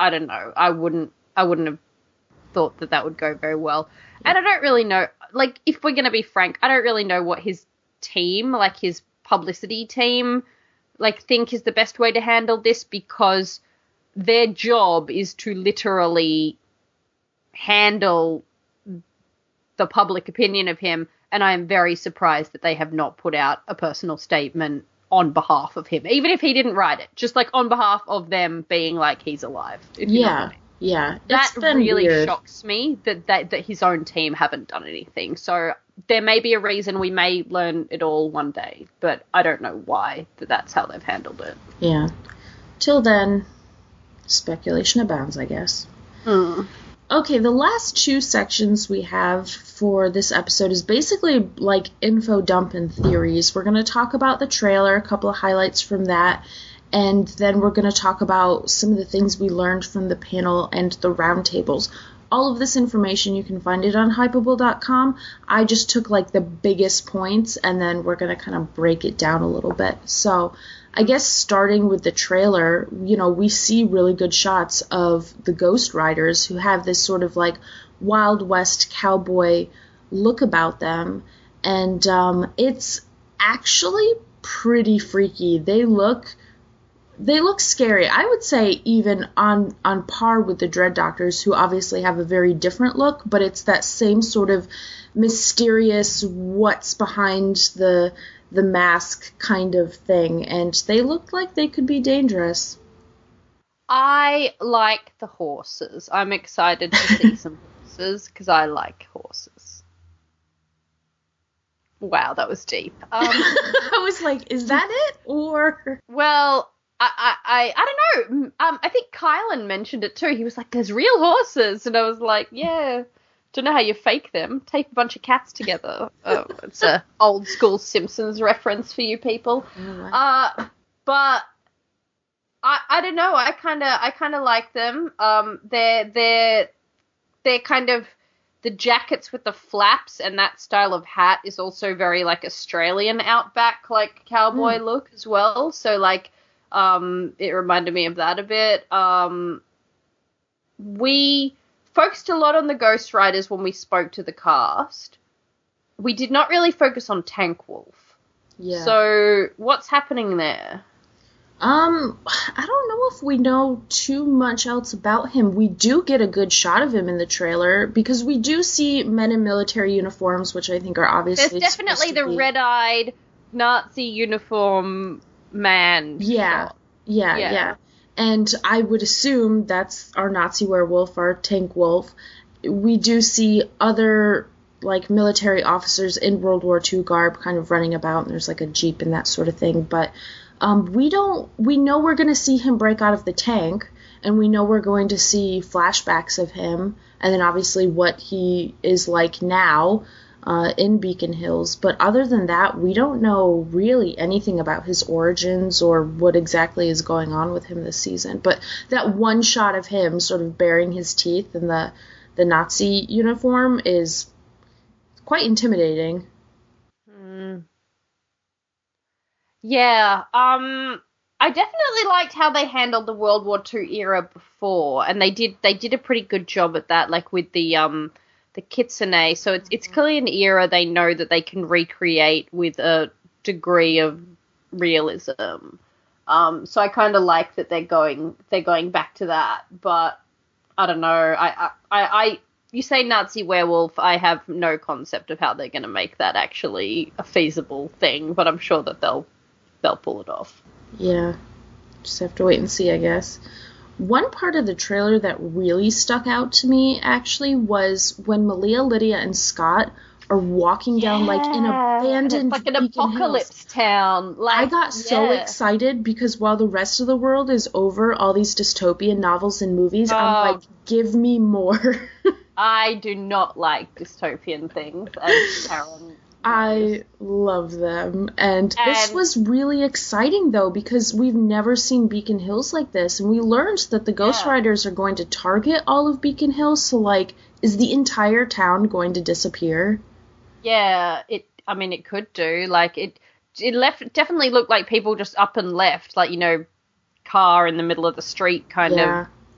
I don't know. I wouldn't. I wouldn't have thought that that would go very well. And I don't really know. Like, if we're gonna be frank, I don't really know what his team, like his publicity team, like think is the best way to handle this, because their job is to literally handle the public opinion of him, and I am very surprised that they have not put out a personal statement on behalf of him, even if he didn't write it, just like on behalf of them being like, he's alive. If you know what I Yeah, mean. yeah. That It's been really weird. shocks me that, that that his own team haven't done anything. So there may be a reason, we may learn it all one day, but I don't know why that that's how they've handled it. Yeah. Till then, speculation abounds, I guess. Mm. Okay, the last two sections we have for this episode is basically like info dump and theories. We're going to talk about the trailer, a couple of highlights from that, and then we're going to talk about some of the things we learned from the panel and the roundtables. All of this information, you can find it on hypable dot com. I just took like the biggest points, and then we're going to kind of break it down a little bit. So I guess starting with the trailer, you know, we see really good shots of the Ghost Riders, who have this sort of like Wild West cowboy look about them. And um, it's actually pretty freaky. They look... They look scary. I would say even on on par with the Dread Doctors, who obviously have a very different look, but it's that same sort of mysterious what's behind the the mask kind of thing, and they look like they could be dangerous. I like the horses. I'm excited to see some horses because I like horses. Wow, that was deep. Um, I was like, is that it? Or well, I, I, I, I don't know. Um, I think Kylan mentioned it too. He was like, "There's real horses," and I was like, "Yeah." Don't know how you fake them. Tape a bunch of cats together. Oh, it's a old school Simpsons reference for you people. Oh, Uh, but I, I don't know. I kind of, I kind of like them. Um, they're, they're, they're kind of the jackets with the flaps and that style of hat is also very like Australian outback, like cowboy Mm. look as well. So like, um, it reminded me of that a bit. Um, we focused a lot on the Ghost Riders when we spoke to the cast. We did not really focus on Tank Wolf. yeah. So what's happening there? Um, I don't know if we know too much else about him. We do get a good shot of him in the trailer because we do see men in military uniforms, which I think are obviously There's definitely supposed to the be- red-eyed Nazi uniform man. Yeah, shot. yeah, Yeah. yeah. And I would assume that's our Nazi werewolf, our Tank Wolf. We do see other, like, military officers in World War Two garb kind of running about, and there's, like, a jeep and that sort of thing. But um, we don't, we know we're going to see him break out of the tank, and we know we're going to see flashbacks of him, and then obviously what he is like now uh, in Beacon Hills. But other than that, we don't know really anything about his origins or what exactly is going on with him this season. But that one shot of him sort of baring his teeth in the, the Nazi uniform is quite intimidating. Mm. Yeah, um, I definitely liked how they handled the World War Two era before, and they did they did a pretty good job at that, like with the um the Kitsune. So it's it's clearly an era they know that they can recreate with a degree of realism. Um, so I kind of like that they're going they're going back to that, but I don't know. I I, I, I you say Nazi werewolf, I have no concept of how they're going to make that actually a feasible thing, but I'm sure that they'll they'll pull it off. Yeah, just have to wait and see, I guess. One part of the trailer that really stuck out to me, actually, was when Malia, Lydia, and Scott are walking down, like, an abandoned It's like an Beacon apocalypse Hills. town. Like, I got so yeah. excited because while the rest of the world is over all these dystopian novels and movies, Oh. I'm like, give me more. I do not like dystopian things, as Karen. I love them. And, this And- was really exciting, though, because we've never seen Beacon Hills like this. And we learned that the Ghost Yeah. Riders are going to target all of Beacon Hills. So, like, is the entire town going to disappear? Yeah, it. I mean, it could do. Like it. It left. It definitely looked like people just up and left. Like, you know, car in the middle of the street kind Yeah. of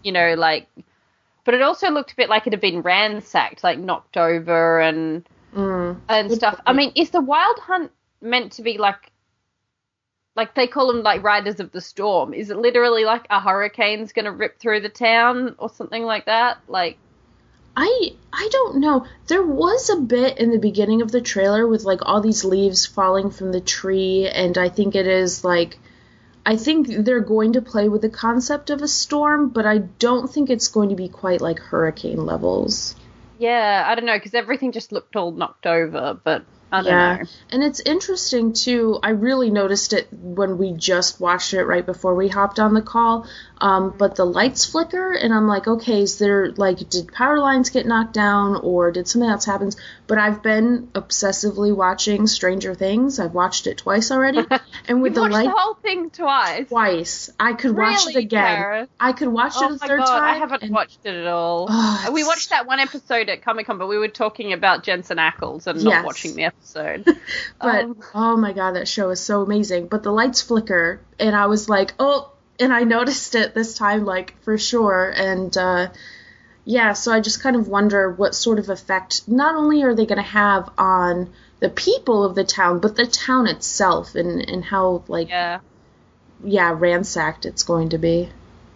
you know, like, but it also looked a bit like it had been ransacked, like knocked over and Mm. and stuff. I mean, is the Wild Hunt meant to be like, like they call them like Riders of the Storm? Is it literally like a hurricane's going to rip through the town or something like that? Like, I I don't know. There was a bit in the beginning of the trailer with like all these leaves falling from the tree, and I think it is like, I think they're going to play with the concept of a storm, but I don't think it's going to be quite like hurricane levels. yeah, I don't know, because everything just looked all knocked over, but I don't Yeah, know. and it's interesting too. I really noticed it when we just watched it right before we hopped on the call. Um, but the lights flicker, and I'm like, okay, is there like, did power lines get knocked down, or did something else happen? But I've been obsessively watching Stranger Things. I've watched it twice already, and with You've the watched light the whole thing twice. twice, I could watch it Really, again. Tara? I could watch Oh it a my third god, time. I haven't and- watched it at all. Oh, we it's- watched that one episode at Comic Con, but we were talking about Jensen Ackles and Yes. not watching the episode. But Um, oh my god, that show is so amazing. But the lights flicker, and I was like, oh, and I noticed it this time, like for sure. And uh, yeah, so I just kind of wonder what sort of effect not only are they going to have on the people of the town, but the town itself, and and how like yeah. yeah ransacked it's going to be.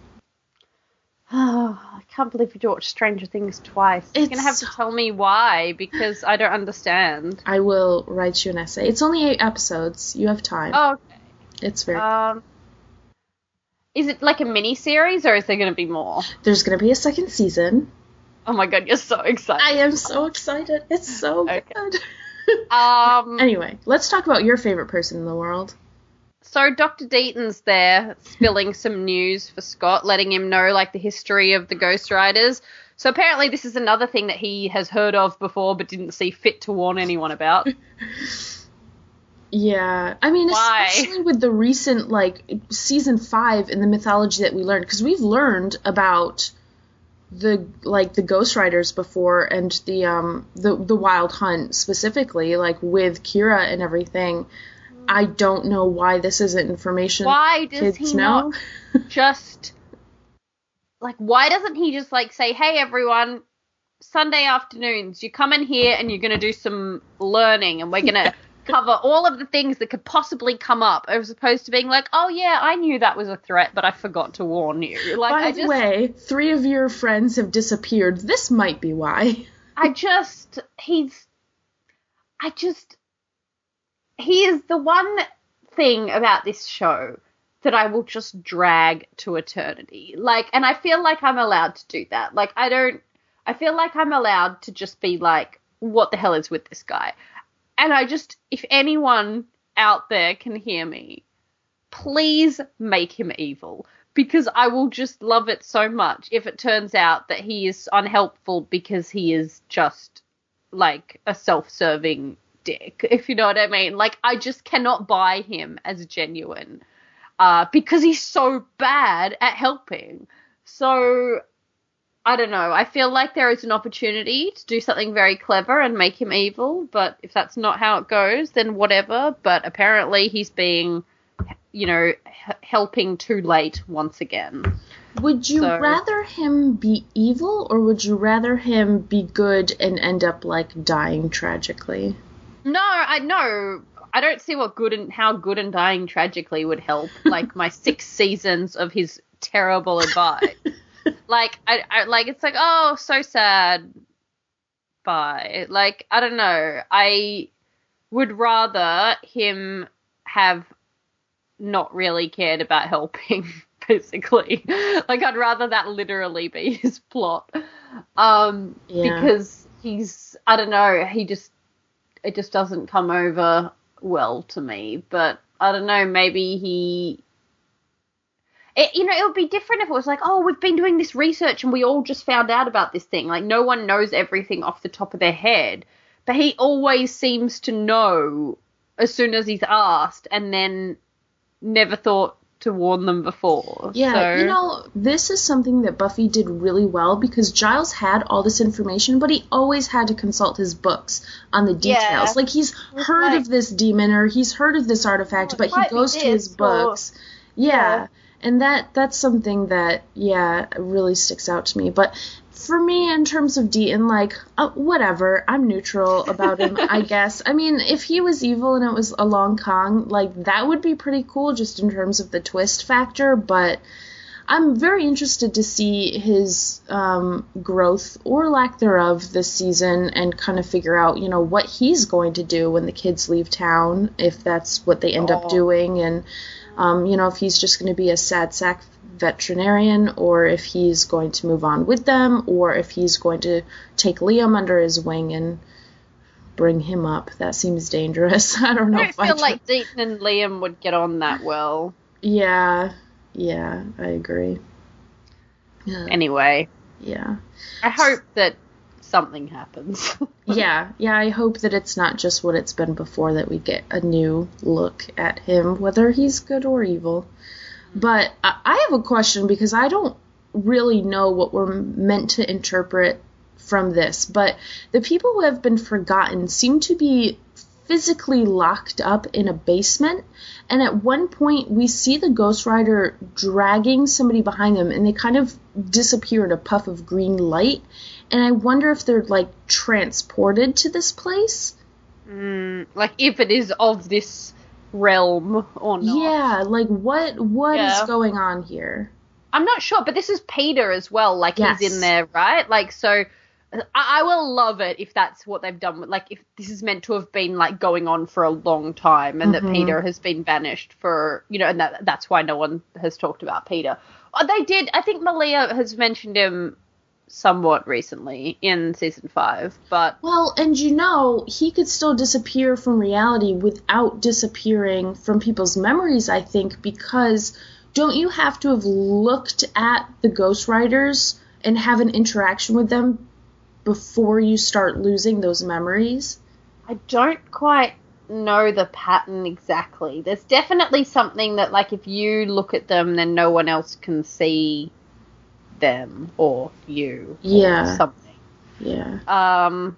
Oh, I can't believe you watched Stranger Things twice. You're It's going to have to so- tell me why, because I don't understand. I will write you an essay. It's only eight episodes. You have time. Oh, okay. It's very. Um, is it like a mini series, or is there going to be more? There's going to be a second season. Oh my god, you're so excited. I am so excited. It's so Okay. good. Um, Anyway, let's talk about your favorite person in the world. So Doctor Deaton's there spilling some news for Scott, letting him know like the history of the Ghost Riders. So apparently this is another thing that he has heard of before but didn't see fit to warn anyone about. Yeah, I mean, Why? especially with the recent, like, season five in the mythology that we learned, because we've learned about the, like, the Ghost Riders before, and the, um, the, the Wild Hunt specifically, like, with Kira and everything. I don't know why this isn't information Why does kids he know. not just like why doesn't he just like say, hey everyone, Sunday afternoons, you come in here and you're gonna do some learning and we're gonna cover all of the things that could possibly come up, as opposed to being like, oh yeah, I knew that was a threat, but I forgot to warn you. Like, By I the just, way, three of your friends have disappeared. This might be why. I just, he's, I just, he is the one thing about this show that I will just drag to eternity. Like, and I feel like I'm allowed to do that. Like, I don't, I feel like I'm allowed to just be like, what the hell is with this guy? And I just, if anyone out there can hear me, please make him evil. Because I will just love it so much if it turns out that he is unhelpful because he is just, like, a self-serving dick, if you know what I mean. Like, I just cannot buy him as genuine. Uh, because he's so bad at helping. So, I don't know. I feel like there is an opportunity to do something very clever and make him evil, but if that's not how it goes, then whatever. But apparently he's being, you know, h- helping too late once again. Would you So- rather him be evil, or would you rather him be good and end up, like, dying tragically? No, I know. I don't see what good and how good and dying tragically would help. Like my six seasons of his terrible advice. Like I, I, like it's like, oh, so sad. Bye. Like I don't know. I would rather him have not really cared about helping. Basically, like I'd rather that literally be his plot. Um, Yeah. because he's, I don't know. He just, it just doesn't come over well to me, but I don't know, maybe he, it, you know, it would be different if it was like, oh, we've been doing this research and we all just found out about this thing. Like, no one knows everything off the top of their head, but he always seems to know as soon as he's asked, and then never thought to warn them before. Yeah, so, you know, this is something that Buffy did really well, because Giles had all this information, but he always had to consult his books on the details. Yeah. Like, he's heard like- of this demon, or he's heard of this artifact, Oh, it but he might be goes to his this, or- books. Yeah. Yeah. And that that's something that, yeah, really sticks out to me. But for me, in terms of Deaton, like, uh, whatever. I'm neutral about him, I guess. I mean, if he was evil and it was Along Kong, like, that would be pretty cool just in terms of the twist factor. But I'm very interested to see his um, growth or lack thereof this season and kind of figure out, you know, what he's going to do when the kids leave town, if that's what they end oh. up doing. And, um, you know, if he's just going to be a sad sack veterinarian, or if he's going to move on with them, or if he's going to take Liam under his wing and bring him up. That seems dangerous. I don't know. I don't if feel I like Deaton and Liam would get on that well. Yeah, yeah, I agree. Yeah. Anyway. Yeah. I hope that something happens. yeah, yeah, I hope that it's not just what it's been before, that we get a new look at him, whether he's good or evil. But I have a question, because I don't really know what we're meant to interpret from this. But the people who have been forgotten seem to be physically locked up in a basement. And at one point, we see the Ghost Rider dragging somebody behind them, and they kind of disappear in a puff of green light. And I wonder if they're, like, transported to this place. Mm, like, if it is of this realm or not. Yeah, like what what yeah. is going on here? I'm not sure, but this is Peter as well. Like yes. he's in there, right? Like, so I, I will love it if that's what they've done with, like, if this is meant to have been like going on for a long time, and mm-hmm. that Peter has been banished for, you know, and that that's why no one has talked about Peter. Oh, they did. I think Malia has mentioned him somewhat recently in season five, but well, and you know, he could still disappear from reality without disappearing from people's memories, I think, because don't you have to have looked at the Ghost Riders and have an interaction with them before you start losing those memories? I don't quite know the pattern exactly. There's definitely something that, like, if you look at them, then no one else can see them or you yeah or something. Yeah. Um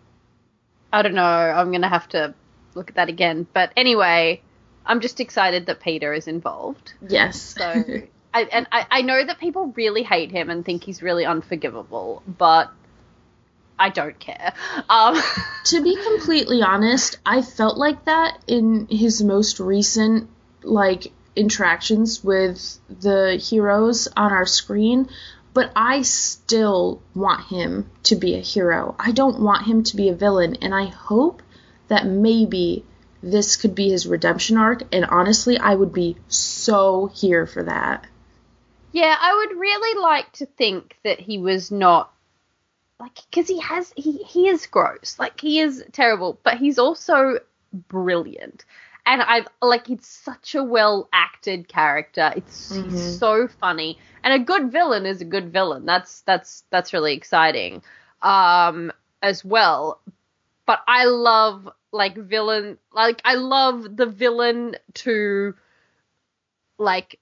I don't know. I'm going to have to look at that again. But anyway, I'm just excited that Peter is involved. Yes. So I and I, I know that people really hate him and think he's really unforgivable, but I don't care. Um to be completely honest, I felt like that in his most recent, like, interactions with the heroes on our screen, but I still want him to be a hero. I don't want him to be a villain, and I hope that maybe this could be his redemption arc, and honestly, I would be so here for that. Yeah, I would really like to think that he was not, like, because he has, he, he is gross, like, he is terrible, but he's also brilliant. And I like, it's such a well acted character. It's mm-hmm. he's so funny, and a good villain is a good villain. That's that's that's really exciting, um, as well. But I love like villain, like I love the villain to like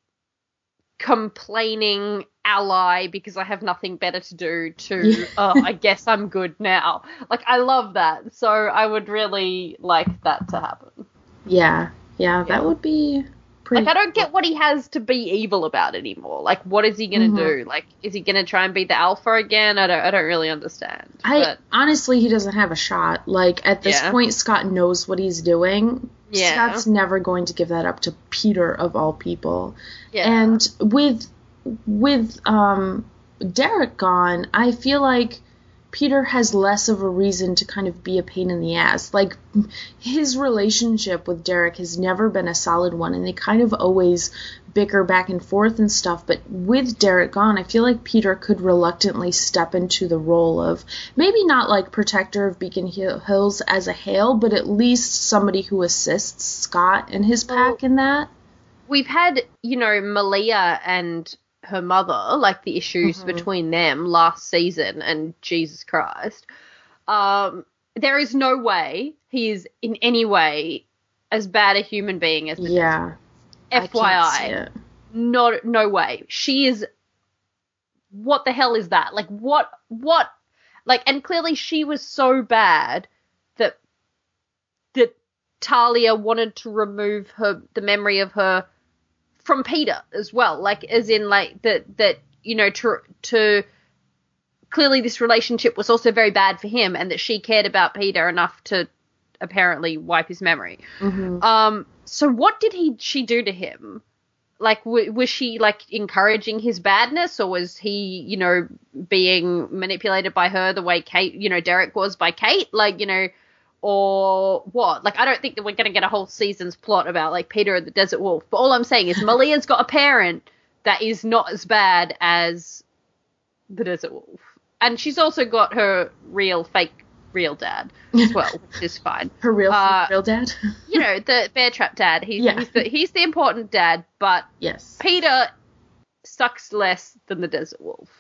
complaining ally because I have nothing better to do. To oh, I guess I'm good now. Like, I love that. So I would really like that to happen. Yeah, yeah, that yeah. would be pretty... Like, I don't get what he has to be evil about anymore. Like, what is he going to mm-hmm. do? Like, is he going to try and be the Alpha again? I don't I don't really understand. I but... Honestly, he doesn't have a shot. Like, at this yeah. point, Scott knows what he's doing. Yeah. Scott's never going to give that up to Peter, of all people. Yeah. And with, with um, Derek gone, I feel like Peter has less of a reason to kind of be a pain in the ass. Like, his relationship with Derek has never been a solid one, and they kind of always bicker back and forth and stuff. But with Derek gone, I feel like Peter could reluctantly step into the role of maybe not like protector of Beacon Hills as a Hale, but at least somebody who assists Scott and his pack in that. We've had, you know, Malia and her mother, like the issues mm-hmm. between them last season, and Jesus Christ. Um, there is no way he is in any way as bad a human being as Patricia. Yeah. F Y I. Not, no way. She is, what the hell is that? Like, what, what, like, and clearly she was so bad that, that Talia wanted to remove her, the memory of her from Peter as well, like as in like that that you know to to clearly this relationship was also very bad for him, and that she cared about Peter enough to apparently wipe his memory. Mm-hmm. Um, so what did he she do to him? Like, w- was she, like, encouraging his badness, or was he, you know, being manipulated by her the way Kate, you know, Derek was by Kate? Like, you know, or what? Like, I don't think that we're going to get a whole season's plot about, like, Peter and the Desert Wolf. But all I'm saying is Malia's got a parent that is not as bad as the Desert Wolf. And she's also got her real, fake, real dad as well, which is fine. Her real, uh, real dad? You know, the Bear Trap dad. He's, Yeah. he's, the, he's the important dad, but Yes. Peter sucks less than the Desert Wolf.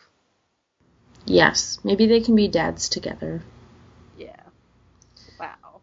Yes. Maybe they can be dads together. Yeah. Wow.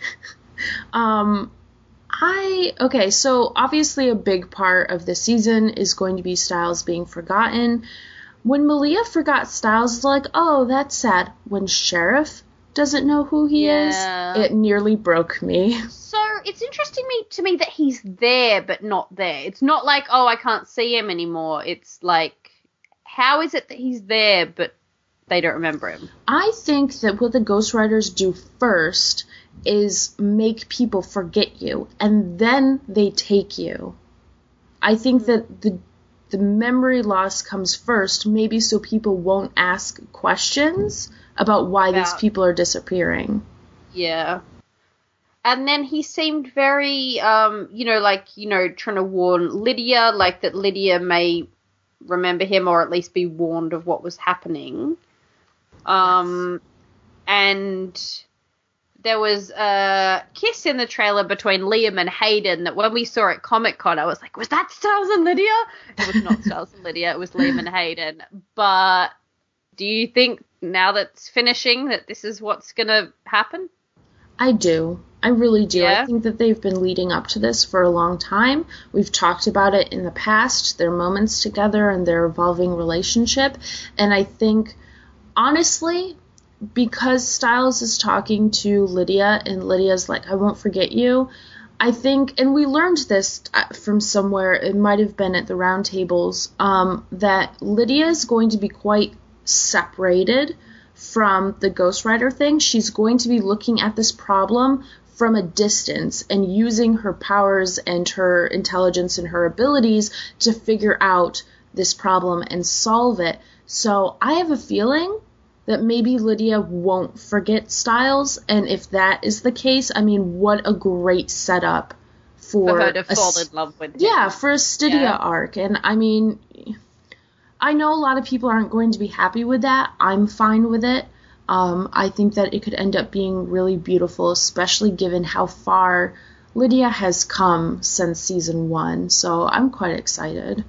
Um, I, okay, so obviously a big part of the season is going to be Styles being forgotten. When Malia forgot Styles, it's like, oh, that's sad. When Sheriff doesn't know who he Yeah. is, it nearly broke me. So it's interesting me to me that he's there but not there. It's not like, oh, I can't see him anymore. It's like, how is it that he's there but they don't remember him? I think that what the ghostwriters do first is make people forget you, and then they take you. I think that the the memory loss comes first, maybe so people won't ask questions about why these About- people are disappearing. Yeah. And then he seemed very, um, you know, like, you know, trying to warn Lydia, like that Lydia may remember him or at least be warned of what was happening. Um, and there was a kiss in the trailer between Liam and Hayden that when we saw at Comic-Con, I was like, was that Styles and Lydia? It was not Styles and Lydia, it was Liam and Hayden. But do you think now that it's finishing that this is what's going to happen? I do. I really do. Yeah? I think that they've been leading up to this for a long time. We've talked about it in the past, their moments together and their evolving relationship. And I think, honestly, because Styles is talking to Lydia and Lydia's like, I won't forget you, I think, and we learned this from somewhere, it might have been at the roundtables, um, that Lydia is going to be quite separated from the ghostwriter thing. She's going to be looking at this problem from a distance and using her powers and her intelligence and her abilities to figure out this problem and solve it. So I have a feeling that maybe Lydia won't forget Styles, and if that is the case, I mean, what a great setup for, For her to a fall s- in love with him. Yeah, for a Stydia Yeah. arc. And I mean, I know a lot of people aren't going to be happy with that. I'm fine with it. Um, I think that it could end up being really beautiful, especially given how far Lydia has come since season one. So I'm quite excited.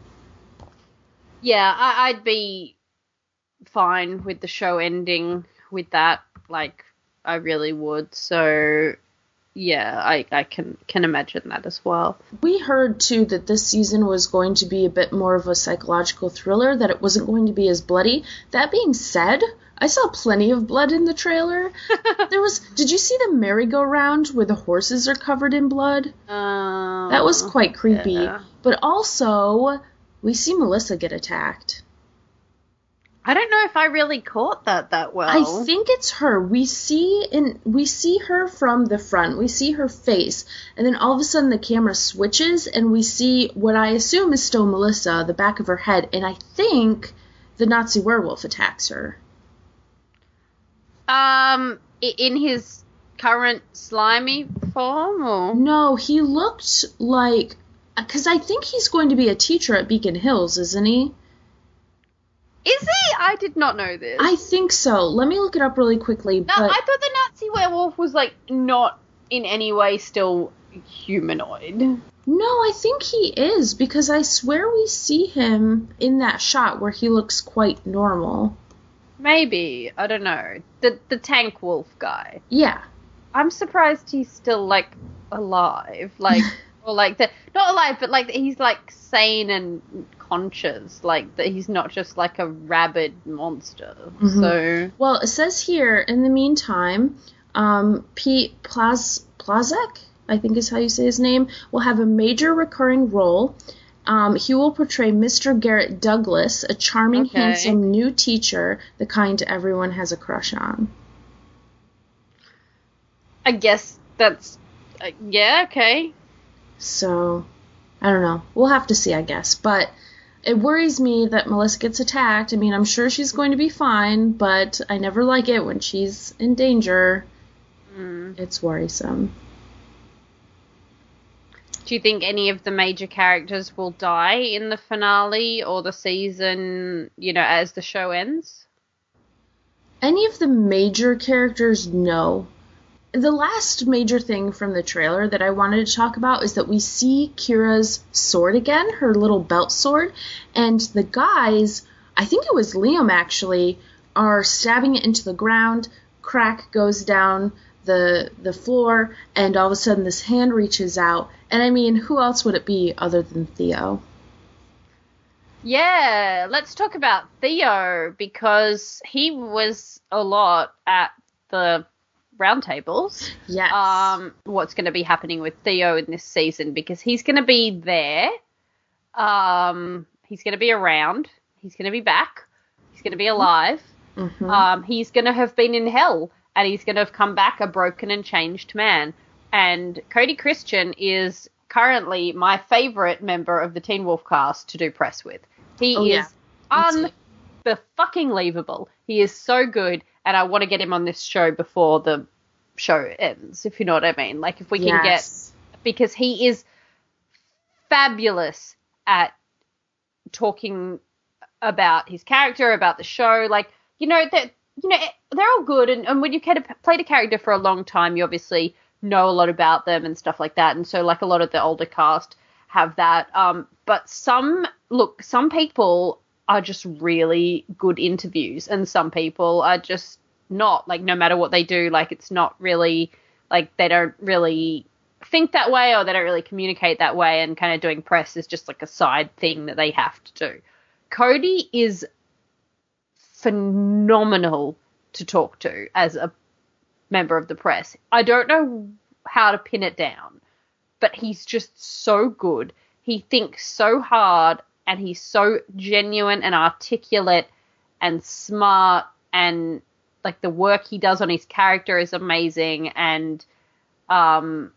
Yeah, I, I'd be fine with the show ending with that. Like, I really would. So, yeah, I, I can, can imagine that as well. We heard, too, that this season was going to be a bit more of a psychological thriller, that it wasn't going to be as bloody. That being said, I saw plenty of blood in the trailer. There was, did you see the merry-go-round where the horses are covered in blood? Uh, That was quite creepy. yeah. But also, we see Melissa get attacked. I don't know if I really caught that that well. I think it's her. We see in we see her from the front. We see her face, and then all of a sudden the camera switches, and we see what I assume is still Melissa, the back of her head, and I think the Nazi werewolf attacks her. Um, i- in his current slimy form, or No, he looked like, because I think he's going to be a teacher at Beacon Hills, isn't he? is he? I did not know this. I think so. Let me look it up really quickly. No, but I thought the Nazi werewolf was like not in any way still humanoid. No, I think he is, because I swear we see him in that shot where he looks quite normal. Maybe, I don't know. The the tank wolf guy. Yeah. I'm surprised he's still like alive, like or like the not alive, but like he's like sane and conscious, like that he's not just like a rabid monster. Mhm. So Well, it says here, in the meantime, um, Pete Plaz- Plazek, I think is how you say his name, will have a major recurring role. Um, he will portray Mister Garrett Douglas, a charming, Okay. handsome new teacher, the kind everyone has a crush on. I guess that's uh, yeah, okay. So, I don't know. We'll have to see, I guess. But it worries me that Melissa gets attacked. I mean, I'm sure she's going to be fine, but I never like it when she's in danger. Mm. It's worrisome. Do you think any of the major characters will die in the finale or the season, you know, as the show ends? Any of the major characters, no. The last major thing from the trailer that I wanted to talk about is that we see Kira's sword again, her little belt sword, and the guys, I think it was Liam actually, are stabbing it into the ground. Crack goes down the the floor, and all of a sudden this hand reaches out. And I mean, who else would it be other than Theo? Yeah, let's talk about Theo, because he was a lot at the roundtables. Yes. Um, what's going to be happening with Theo in this season, because he's going to be there. Um, he's going to be around. He's going to be back. He's going to be alive. Mm-hmm. Um, he's going to have been in hell, and he's going to have come back a broken and changed man. And Cody Christian is currently my favorite member of the Teen Wolf cast to do press with. He Oh, yeah. is un-the-fucking-leavable. He is so good, and I want to get him on this show before the show ends, if you know what I mean. Like, if we can Yes. get... Because he is fabulous at talking about his character, about the show. Like, you know, that you know, they're all good, and, and when you've played a character for a long time, you obviously know a lot about them and stuff like that, and so, like, a lot of the older cast have that. Um, but some, look, some people are just really good interviews, and some people are just not. Like, no matter what they do, like, it's not really, like, they don't really think that way, or they don't really communicate that way, and kind of doing press is just, like, a side thing that they have to do. Cody is phenomenal to talk to as a member of the press. I don't know how to pin it down, but he's just so good. He thinks so hard, and he's so genuine and articulate and smart, and like the work he does on his character is amazing. And um,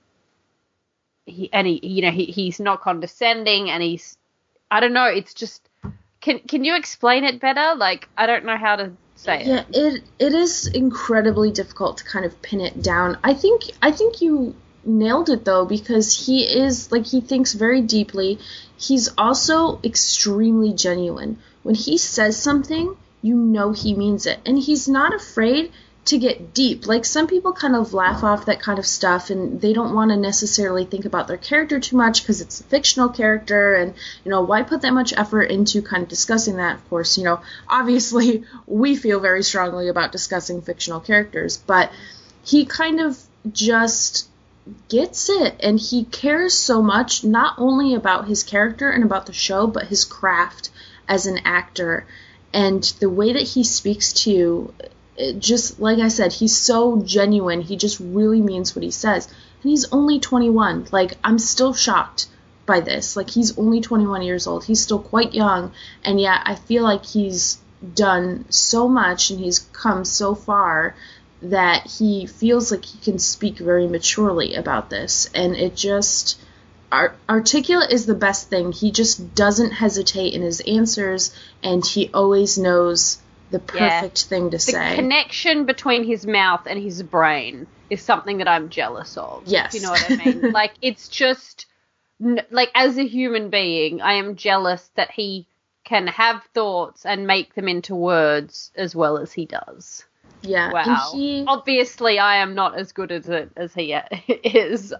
he and he, you know, he he's not condescending, and he's, I don't know, it's just. Can can you explain it better? Like, I don't know how to say Yeah, it. it it is incredibly difficult to kind of pin it down. I think I think you nailed it though, because he is, like, he thinks very deeply. He's also extremely genuine. When he says something, you know he means it, and he's not afraid to get deep. Like, some people kind of laugh off that kind of stuff, and they don't want to necessarily think about their character too much because it's a fictional character, and, you know, why put that much effort into kind of discussing that? Of course, you know, obviously we feel very strongly about discussing fictional characters, but he kind of just gets it, and he cares so much, not only about his character and about the show, but his craft as an actor, and the way that he speaks to you. It just, like I said, he's so genuine. He just really means what he says. And he's only twenty-one. Like, I'm still shocked by this. Like, he's only twenty-one years old. He's still quite young. And yet, I feel like he's done so much and he's come so far that he feels like he can speak very maturely about this. And it just... Art- articulate is the best thing. He just doesn't hesitate in his answers, and he always knows the perfect Yeah. thing to The say. connection between his mouth and his brain is something that I'm jealous of. Yes. You know what I mean? Like, it's just, like, as a human being, I am jealous that he can have thoughts and make them into words as well as he does. Yeah. Wow. And he, Obviously, I am not as good as it as he is.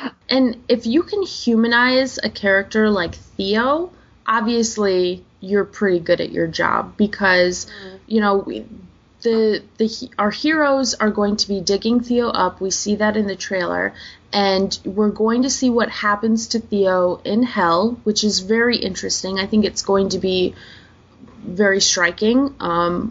and if you can humanize a character like Theo, obviously you're pretty good at your job, because, mm. you know, we, the the our heroes are going to be digging Theo up. We see that in the trailer, and we're going to see what happens to Theo in hell, which is very interesting. I think it's going to be very striking. Um,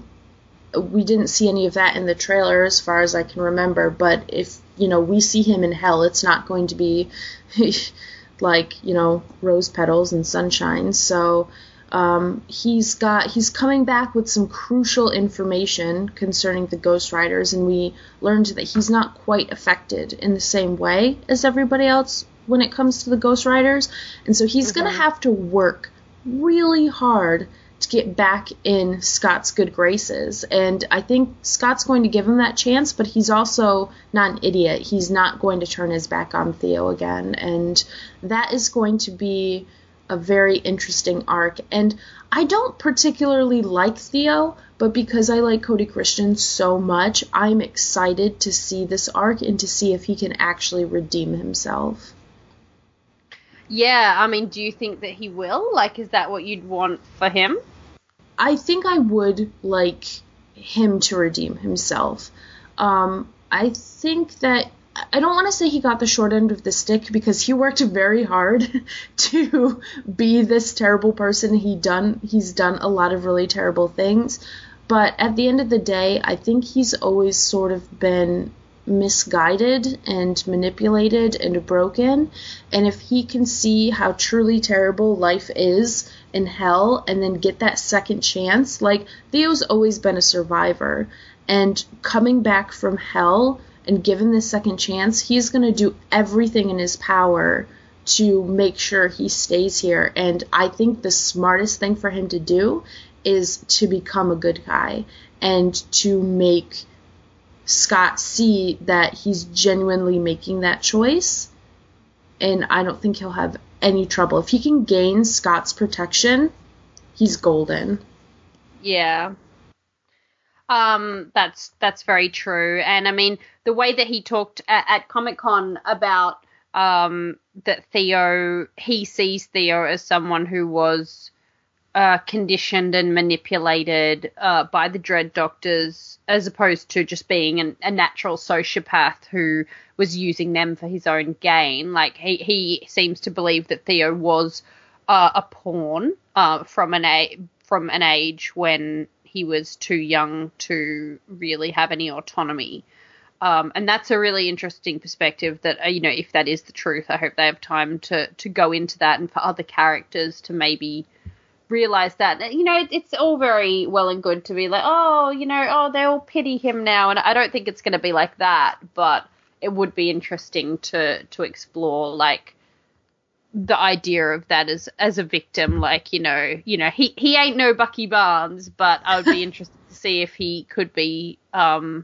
we didn't see any of that in the trailer as far as I can remember, but if, you know, we see him in hell, it's not going to be like, you know, rose petals and sunshine. So um, he's got he's coming back with some crucial information concerning the Ghost Riders, and we learned that he's not quite affected in the same way as everybody else when it comes to the Ghost Riders. And so he's mm-hmm. going to have to work really hard to get back in Scott's good graces. And I think Scott's going to give him that chance, but he's also not an idiot. He's not going to turn his back on Theo again. And that is going to be a very interesting arc. And I don't particularly like Theo, but because I like Cody Christian so much, I'm excited to see this arc and to see if he can actually redeem himself. Yeah, I mean, do you think that he will? Like, is that what you'd want for him? I think I would like him to redeem himself. Um, I think that, I don't want to say he got the short end of the stick, because he worked very hard to be this terrible person. He done, he's done a lot of really terrible things. But at the end of the day, I think he's always sort of been misguided and manipulated and broken, and if he can see how truly terrible life is in hell and then get that second chance, like Theo's always been a survivor, and coming back from hell and given this second chance, he's going to do everything in his power to make sure he stays here. And I think the smartest thing for him to do is to become a good guy and to make Scott see that he's genuinely making that choice, and I don't think he'll have any trouble. If he can gain Scott's protection, he's golden. Yeah. Um, that's that's very true. And I mean, the way that he talked at, at Comic-Con about um, that Theo, he sees Theo as someone who was Uh, conditioned and manipulated uh, by the Dread Doctors, as opposed to just being an, a natural sociopath who was using them for his own gain. Like, he, he seems to believe that Theo was uh, a pawn uh, from an a- from an age when he was too young to really have any autonomy. Um, and that's a really interesting perspective that, uh, you know, if that is the truth, I hope they have time to, to go into that, and for other characters to maybe realize that. You know, it's all very well and good to be like, oh, you know, oh, they all pity him now, and I don't think it's going to be like that, but it would be interesting to to explore, like, the idea of that as as a victim. Like, you know, you know, he he ain't no Bucky Barnes, but I would be interested to see if he could be um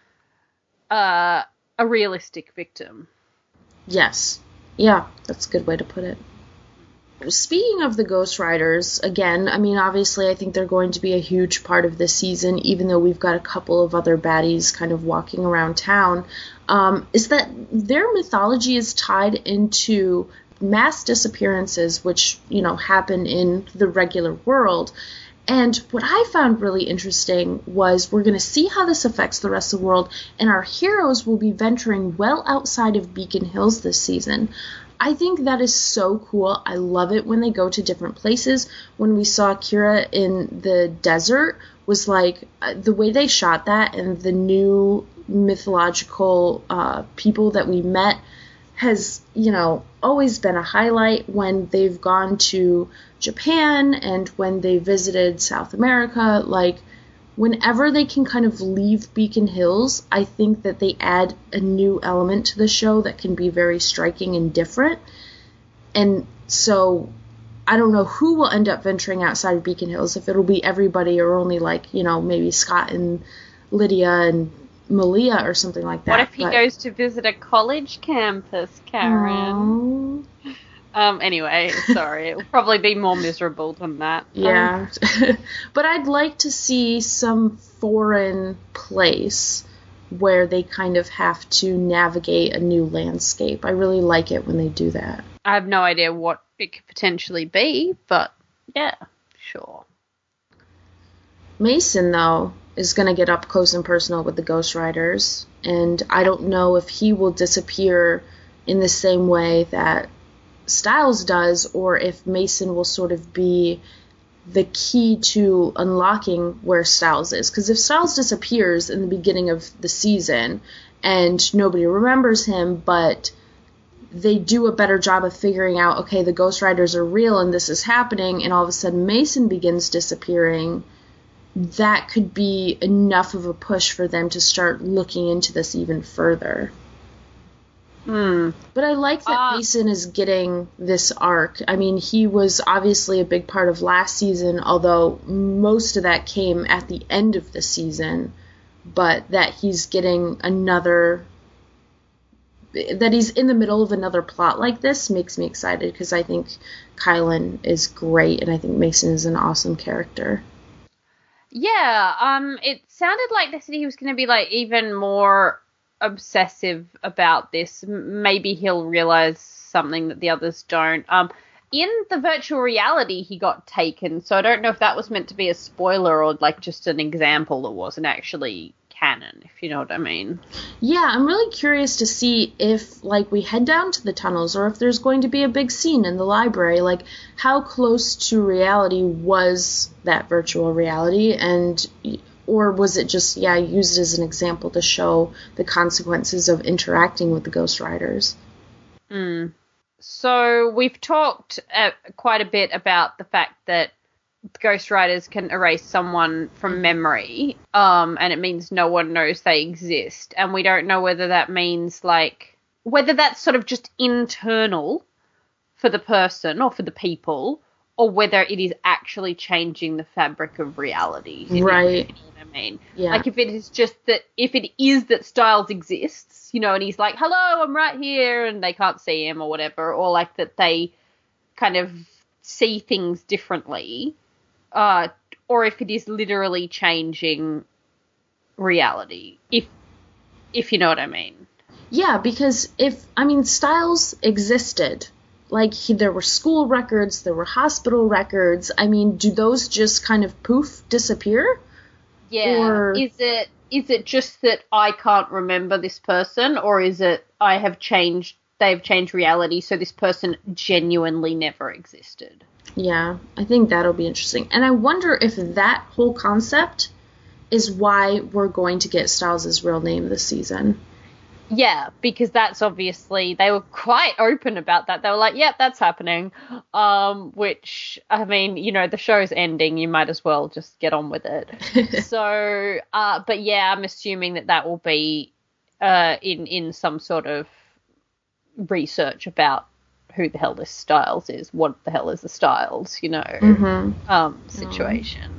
uh a realistic victim. Yes. Yeah, that's a good way to put it. Speaking of the Ghost Riders, again, I mean, obviously I think they're going to be a huge part of this season, even though we've got a couple of other baddies kind of walking around town, um, is that their mythology is tied into mass disappearances, which, you know, happen in the regular world. And what I found really interesting was we're going to see how this affects the rest of the world, and our heroes will be venturing well outside of Beacon Hills this season. I think that is so cool. I love it when they go to different places. When we saw Kira in the desert, was like, uh, the way they shot that and the new mythological uh, people that we met has, you know, always been a highlight when they've gone to Japan and when they visited South America. Like, whenever they can kind of leave Beacon Hills, I think that they add a new element to the show that can be very striking and different. And so I don't know who will end up venturing outside of Beacon Hills, if it'll be everybody or only, like, you know, maybe Scott and Lydia and Malia or something like that. What if he but... goes to visit a college campus, Karen? Aww. Um, anyway, sorry, it'll probably be more miserable than that. Yeah. Um, but I'd like to see some foreign place where they kind of have to navigate a new landscape. I really like it when they do that. I have no idea what it could potentially be, but yeah, sure. Mason, though, is going to get up close and personal with the Ghost Riders, and I don't know if he will disappear in the same way that Styles does, or if Mason will sort of be the key to unlocking where Styles is. Because if Styles disappears in the beginning of the season and nobody remembers him, but they do a better job of figuring out, okay, the Ghost Riders are real and this is happening, and all of a sudden Mason begins disappearing, that could be enough of a push for them to start looking into this even further. Hmm. But I like that Uh, Mason is getting this arc. I mean, he was obviously a big part of last season, although most of that came at the end of the season, but that he's getting another... that he's in the middle of another plot like this makes me excited, because I think Kylan is great, and I think Mason is an awesome character. Yeah, um, it sounded like they said he was going to be, like, even more obsessive about this. M- Maybe he'll realize something that the others don't. Um, in the virtual reality, he got taken, so I don't know if that was meant to be a spoiler or, like, just an example that wasn't actually canon, if you know what I mean. Yeah, I'm really curious to see if, like, we head down to the tunnels, or if there's going to be a big scene in the library. Like, how close to reality was that virtual reality, and or was it just, yeah, used as an example to show the consequences of interacting with the Ghost Riders? Mm. So we've talked uh, quite a bit about the fact that Ghost Riders can erase someone from memory, um, and it means no one knows they exist. And we don't know whether that means, like, whether that's sort of just internal for the person or for the people, or whether it is actually changing the fabric of reality. If Right. You know what I mean? Yeah. Like, if it is just that, if it is that Styles exists, you know, and he's like, hello, I'm right here, and they can't see him or whatever, or like that they kind of see things differently, uh, or if it is literally changing reality, if if you know what I mean. Yeah, because if, I mean, Styles existed. Like, he, there were school records, there were hospital records. I mean, do those just kind of poof disappear? Yeah. Or- Is it is it just that I can't remember this person, or is it I have changed, they've changed reality, so this person genuinely never existed? Yeah, I think that'll be interesting. And I wonder if that whole concept is why we're going to get Styles' real name this season. Yeah, because that's obviously, they were quite open about that. They were like, yep, that's happening. Um, which, I mean, you know, the show's ending, you might as well just get on with it. so, uh, but yeah, I'm assuming that that will be uh, in, in some sort of research about who the hell this Styles is, what the hell is the Styles, you know, Mm-hmm. um, situation.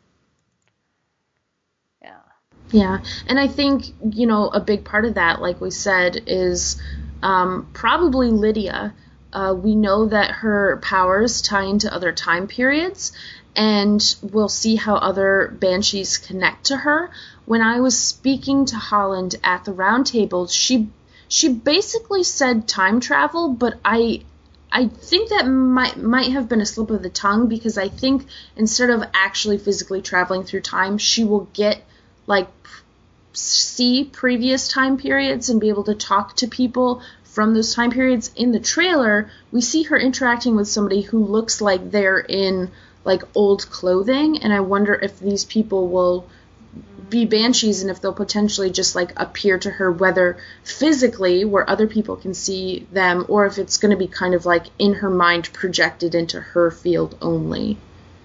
Yeah. Yeah, and I think, you know, a big part of that, like we said, is um, probably Lydia. Uh, we know that her powers tie into other time periods, and we'll see how other banshees connect to her. When I was speaking to Holland at the round table, she she basically said time travel, but I I think that might might have been a slip of the tongue, because I think instead of actually physically traveling through time, she will get, like, see previous time periods and be able to talk to people from those time periods. In the trailer, we see her interacting with somebody who looks like they're in, like, old clothing, and I wonder if these people will be banshees and if they'll potentially just, like, appear to her, whether physically where other people can see them, or if it's going to be kind of like in her mind projected into her field only.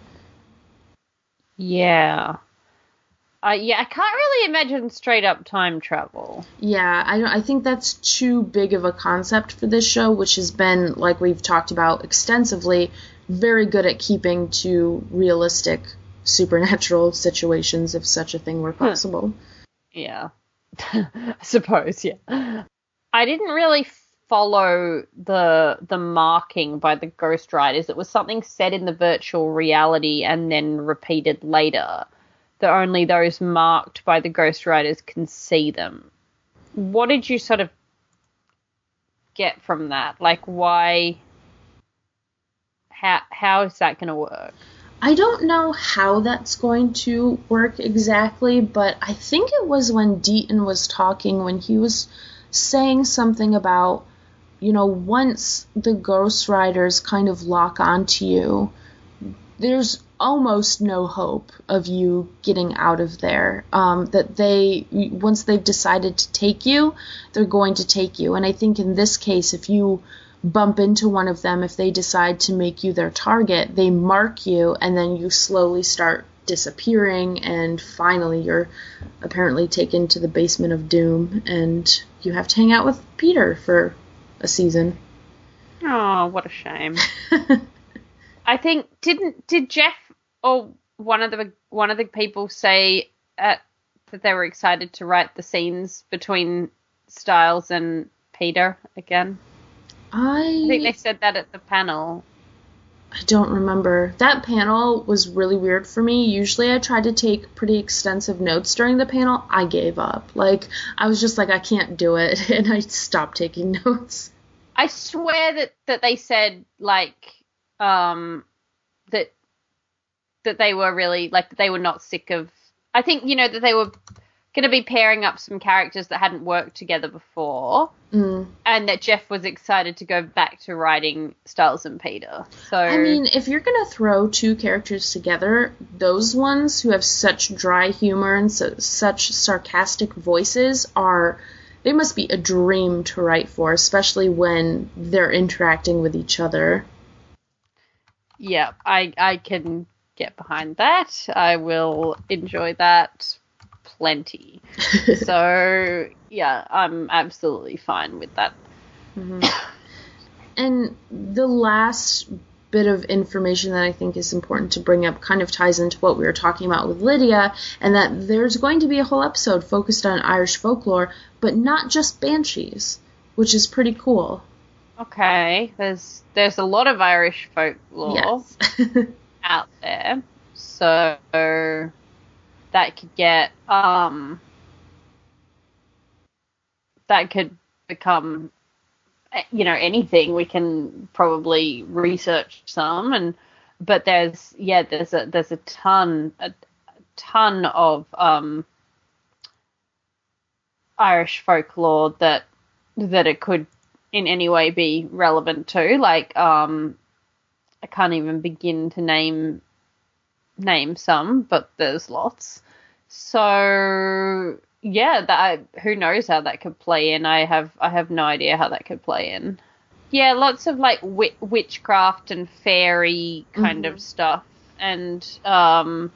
Yeah. Uh, yeah, I can't really imagine straight up time travel. Yeah, I don't, I think that's too big of a concept for this show, which has been, like we've talked about extensively, very good at keeping to realistic supernatural situations, if such a thing were possible. Yeah. I suppose, yeah. I didn't really follow the the marking by the Ghost Riders. It was something said in the virtual reality and then repeated later, that only those marked by the Ghost Riders can see them. What did you sort of get from that? Like, why... How, how is that going to work? I don't know how that's going to work exactly, but I think it was when Deaton was talking, when he was saying something about, you know, once the Ghost Riders kind of lock onto you, there's almost no hope of you getting out of there. Um, that they, once they've decided to take you, they're going to take you. And I think in this case, if you bump into one of them, if they decide to make you their target, they mark you, and then you slowly start disappearing, and finally you're apparently taken to the basement of doom, and you have to hang out with Peter for a season. Oh, what a shame. I think didn't did Jeff or one of the one of the people say at, that they were excited to write the scenes between Stiles and Peter again? I, I think they said that at the panel. I don't remember. That panel was really weird for me. Usually I try to take pretty extensive notes during the panel. I gave up. Like, I was just like, I can't do it, and I stopped taking notes. I swear that, that they said, like, um, that that they were really, like, they were not sick of... I think, you know, that they were going to be pairing up some characters that hadn't worked together before, mm. and that Jeff was excited to go back to writing Stiles and Peter. So I mean, if you're going to throw two characters together, those ones who have such dry humor and so, such sarcastic voices are... They must be a dream to write for, especially when they're interacting with each other. Yeah, I I can get behind that. I will enjoy that plenty. So, yeah, I'm absolutely fine with that. Mm-hmm. And the last bit of information that I think is important to bring up kind of ties into what we were talking about with Lydia, and that there's going to be a whole episode focused on Irish folklore, but not just banshees, which is pretty cool. Okay, there's there's a lot of Irish folklore yes. out there, so that could get um that could become, you know, anything. We can probably research some, and but there's yeah there's a there's a ton a, a ton of um Irish folklore that that it could in any way be relevant to. Like um I can't even begin to name name some, but there's lots. So yeah, that who knows how that could play in. I have I have no idea how that could play in. Yeah, lots of like wit- witchcraft and fairy kind mm-hmm. of stuff, and um,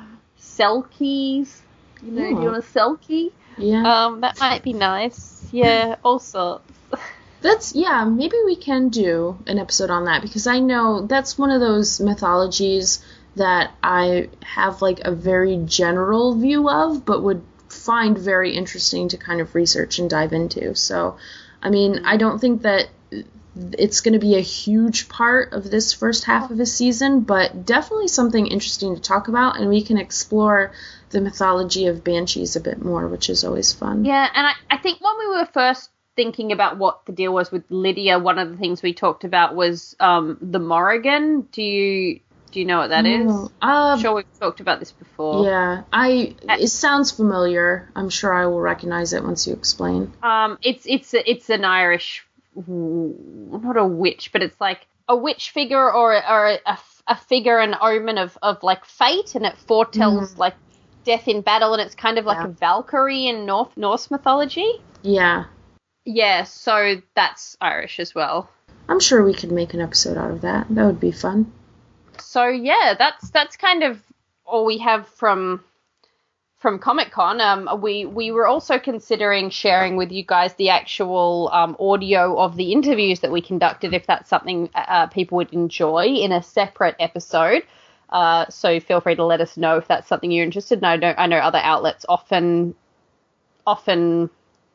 selkies. You know, oh. you want a selkie? Yeah. Um, that might be nice. Yeah, all sorts. That's, yeah, maybe we can do an episode on that, because I know that's one of those mythologies that I have like a very general view of, but would find very interesting to kind of research and dive into. So, I mean, I don't think that it's going to be a huge part of this first half of a season, but definitely something interesting to talk about, and we can explore the mythology of banshees a bit more, which is always fun. Yeah, and I, I think when we were first thinking about what the deal was with Lydia, one of the things we talked about was um, the Morrigan. Do you do you know what that oh, is? Uh, I'm sure we've talked about this before. Yeah, I. It sounds familiar. I'm sure I will recognize it once you explain. Um, it's it's it's an Irish, not a witch, but it's like a witch figure or or a, a figure, an omen of, of like fate, and it foretells mm. like death in battle, and it's kind of like yeah. a Valkyrie in North Norse mythology. Yeah. Yeah, so that's Irish as well. I'm sure we could make an episode out of that. That would be fun. So yeah, that's that's kind of all we have from from Comic-Con. Um, we we were also considering sharing with you guys the actual um, audio of the interviews that we conducted, if that's something uh, people would enjoy in a separate episode. Uh, so feel free to let us know if that's something you're interested in. I know I know other outlets often often.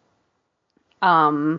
Um,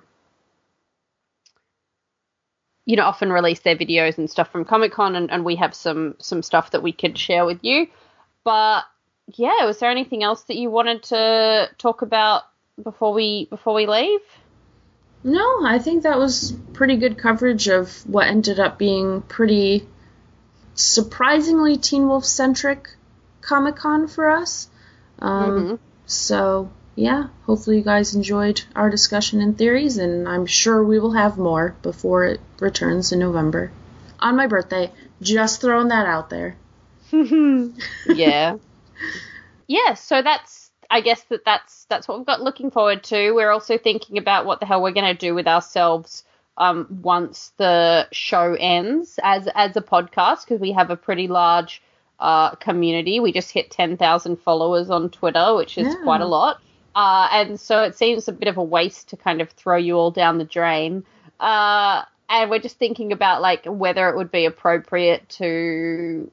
you know, often release their videos and stuff from Comic-Con, and, and we have some, some stuff that we could share with you. But yeah, was there anything else that you wanted to talk about before we before we leave? No, I think that was pretty good coverage of what ended up being pretty surprisingly Teen Wolf centric Comic-Con for us. Um, mm-hmm. So. Yeah, hopefully you guys enjoyed our discussion and theories, and I'm sure we will have more before it returns in November. On my birthday. Just throwing that out there. yeah. Yeah, so that's, I guess that that's, that's what we've got looking forward to. We're also thinking about what the hell we're going to do with ourselves um, once the show ends as, as a podcast, because we have a pretty large uh, community. We just hit ten thousand followers on Twitter, which is Yeah. quite a lot. Uh, and so it seems a bit of a waste to kind of throw you all down the drain. Uh, and we're just thinking about, like, whether it would be appropriate to,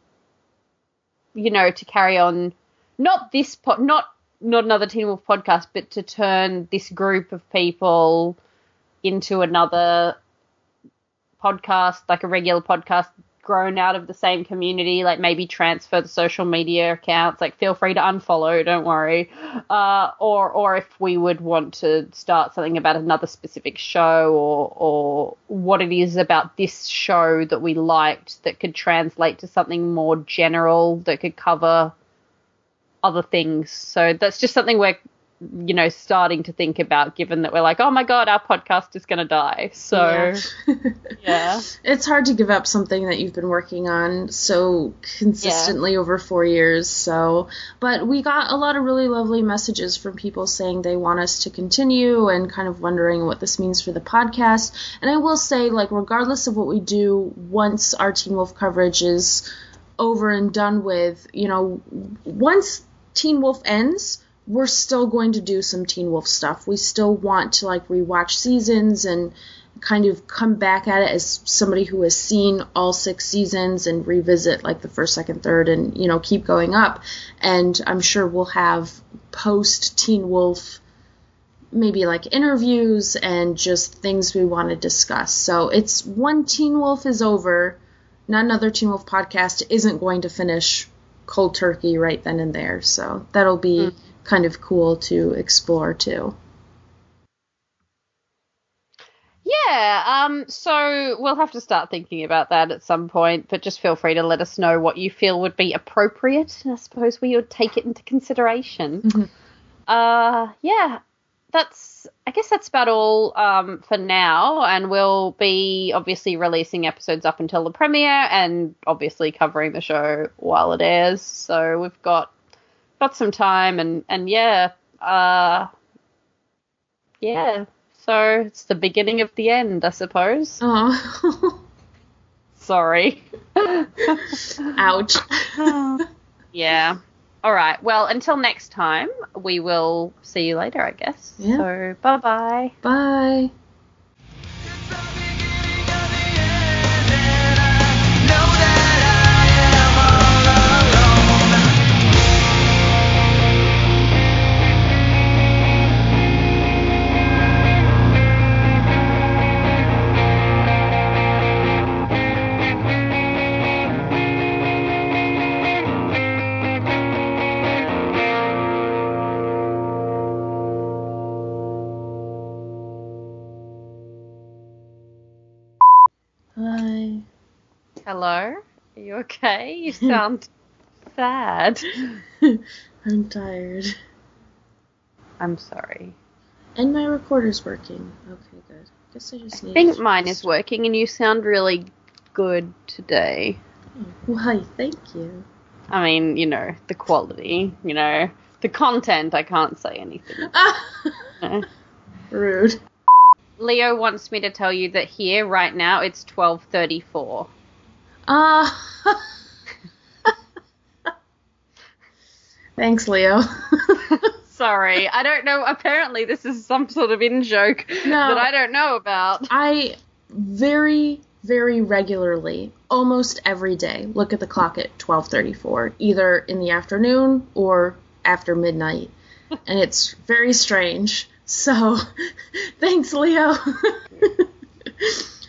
you know, to carry on, not this, po- not not another Teen Wolf podcast, but to turn this group of people into another podcast, like a regular podcast grown out of the same community, like maybe transfer the social media accounts, like feel free to unfollow, don't worry. Uh, or or if we would want to start something about another specific show, or or what it is about this show that we liked that could translate to something more general that could cover other things. So that's just something we're, you know, starting to think about, given that we're like, oh my god, our podcast is going to die. So Yeah. yeah. It's hard to give up something that you've been working on so consistently over four years. So, but we got a lot of really lovely messages from people saying they want us to continue and kind of wondering what this means for the podcast. And I will say, like, regardless of what we do, once our Teen Wolf coverage is over and done with, you know, once Teen Wolf ends, we're still going to do some Teen Wolf stuff. We still want to, like, rewatch seasons and kind of come back at it as somebody who has seen all six seasons and revisit, like, the first, second, third, and, you know, keep going up. And I'm sure we'll have post-Teen Wolf maybe, like, interviews and just things we want to discuss. So it's when Teen Wolf is over, not another Teen Wolf podcast isn't going to finish cold turkey right then and there. So that'll be mm. kind of cool to explore too. Yeah, um, so we'll have to start thinking about that at some point, but just feel free to let us know what you feel would be appropriate, and I suppose we would take it into consideration. Mm-hmm. Uh, yeah, that's, I guess that's about all um, for now, and we'll be obviously releasing episodes up until the premiere, and obviously covering the show while it airs, so we've got got some time, and, and yeah, uh, yeah, so it's the beginning of the end, I suppose. Oh. Sorry. Ouch. Yeah. All right. Well, until next time, we will see you later, I guess. Yeah. So, bye-bye. Bye. Hi. Hello? Are you okay? You sound sad. I'm tired. I'm sorry. And my recorder's working. Okay, good. Guess I just need I think mine is working and you sound really good today. Why, thank you. I mean, you know, the quality, you know, the content, I can't say anything. No. Rude. Leo wants me to tell you that here, right now, it's twelve thirty-four. Ah. Uh, Thanks, Leo. Sorry, I don't know. Apparently, this is some sort of in-joke No. that I don't know about. I very, very regularly, almost every day, look at the clock at twelve thirty-four, either in the afternoon or after midnight. And it's very strange. So, thanks, Leo.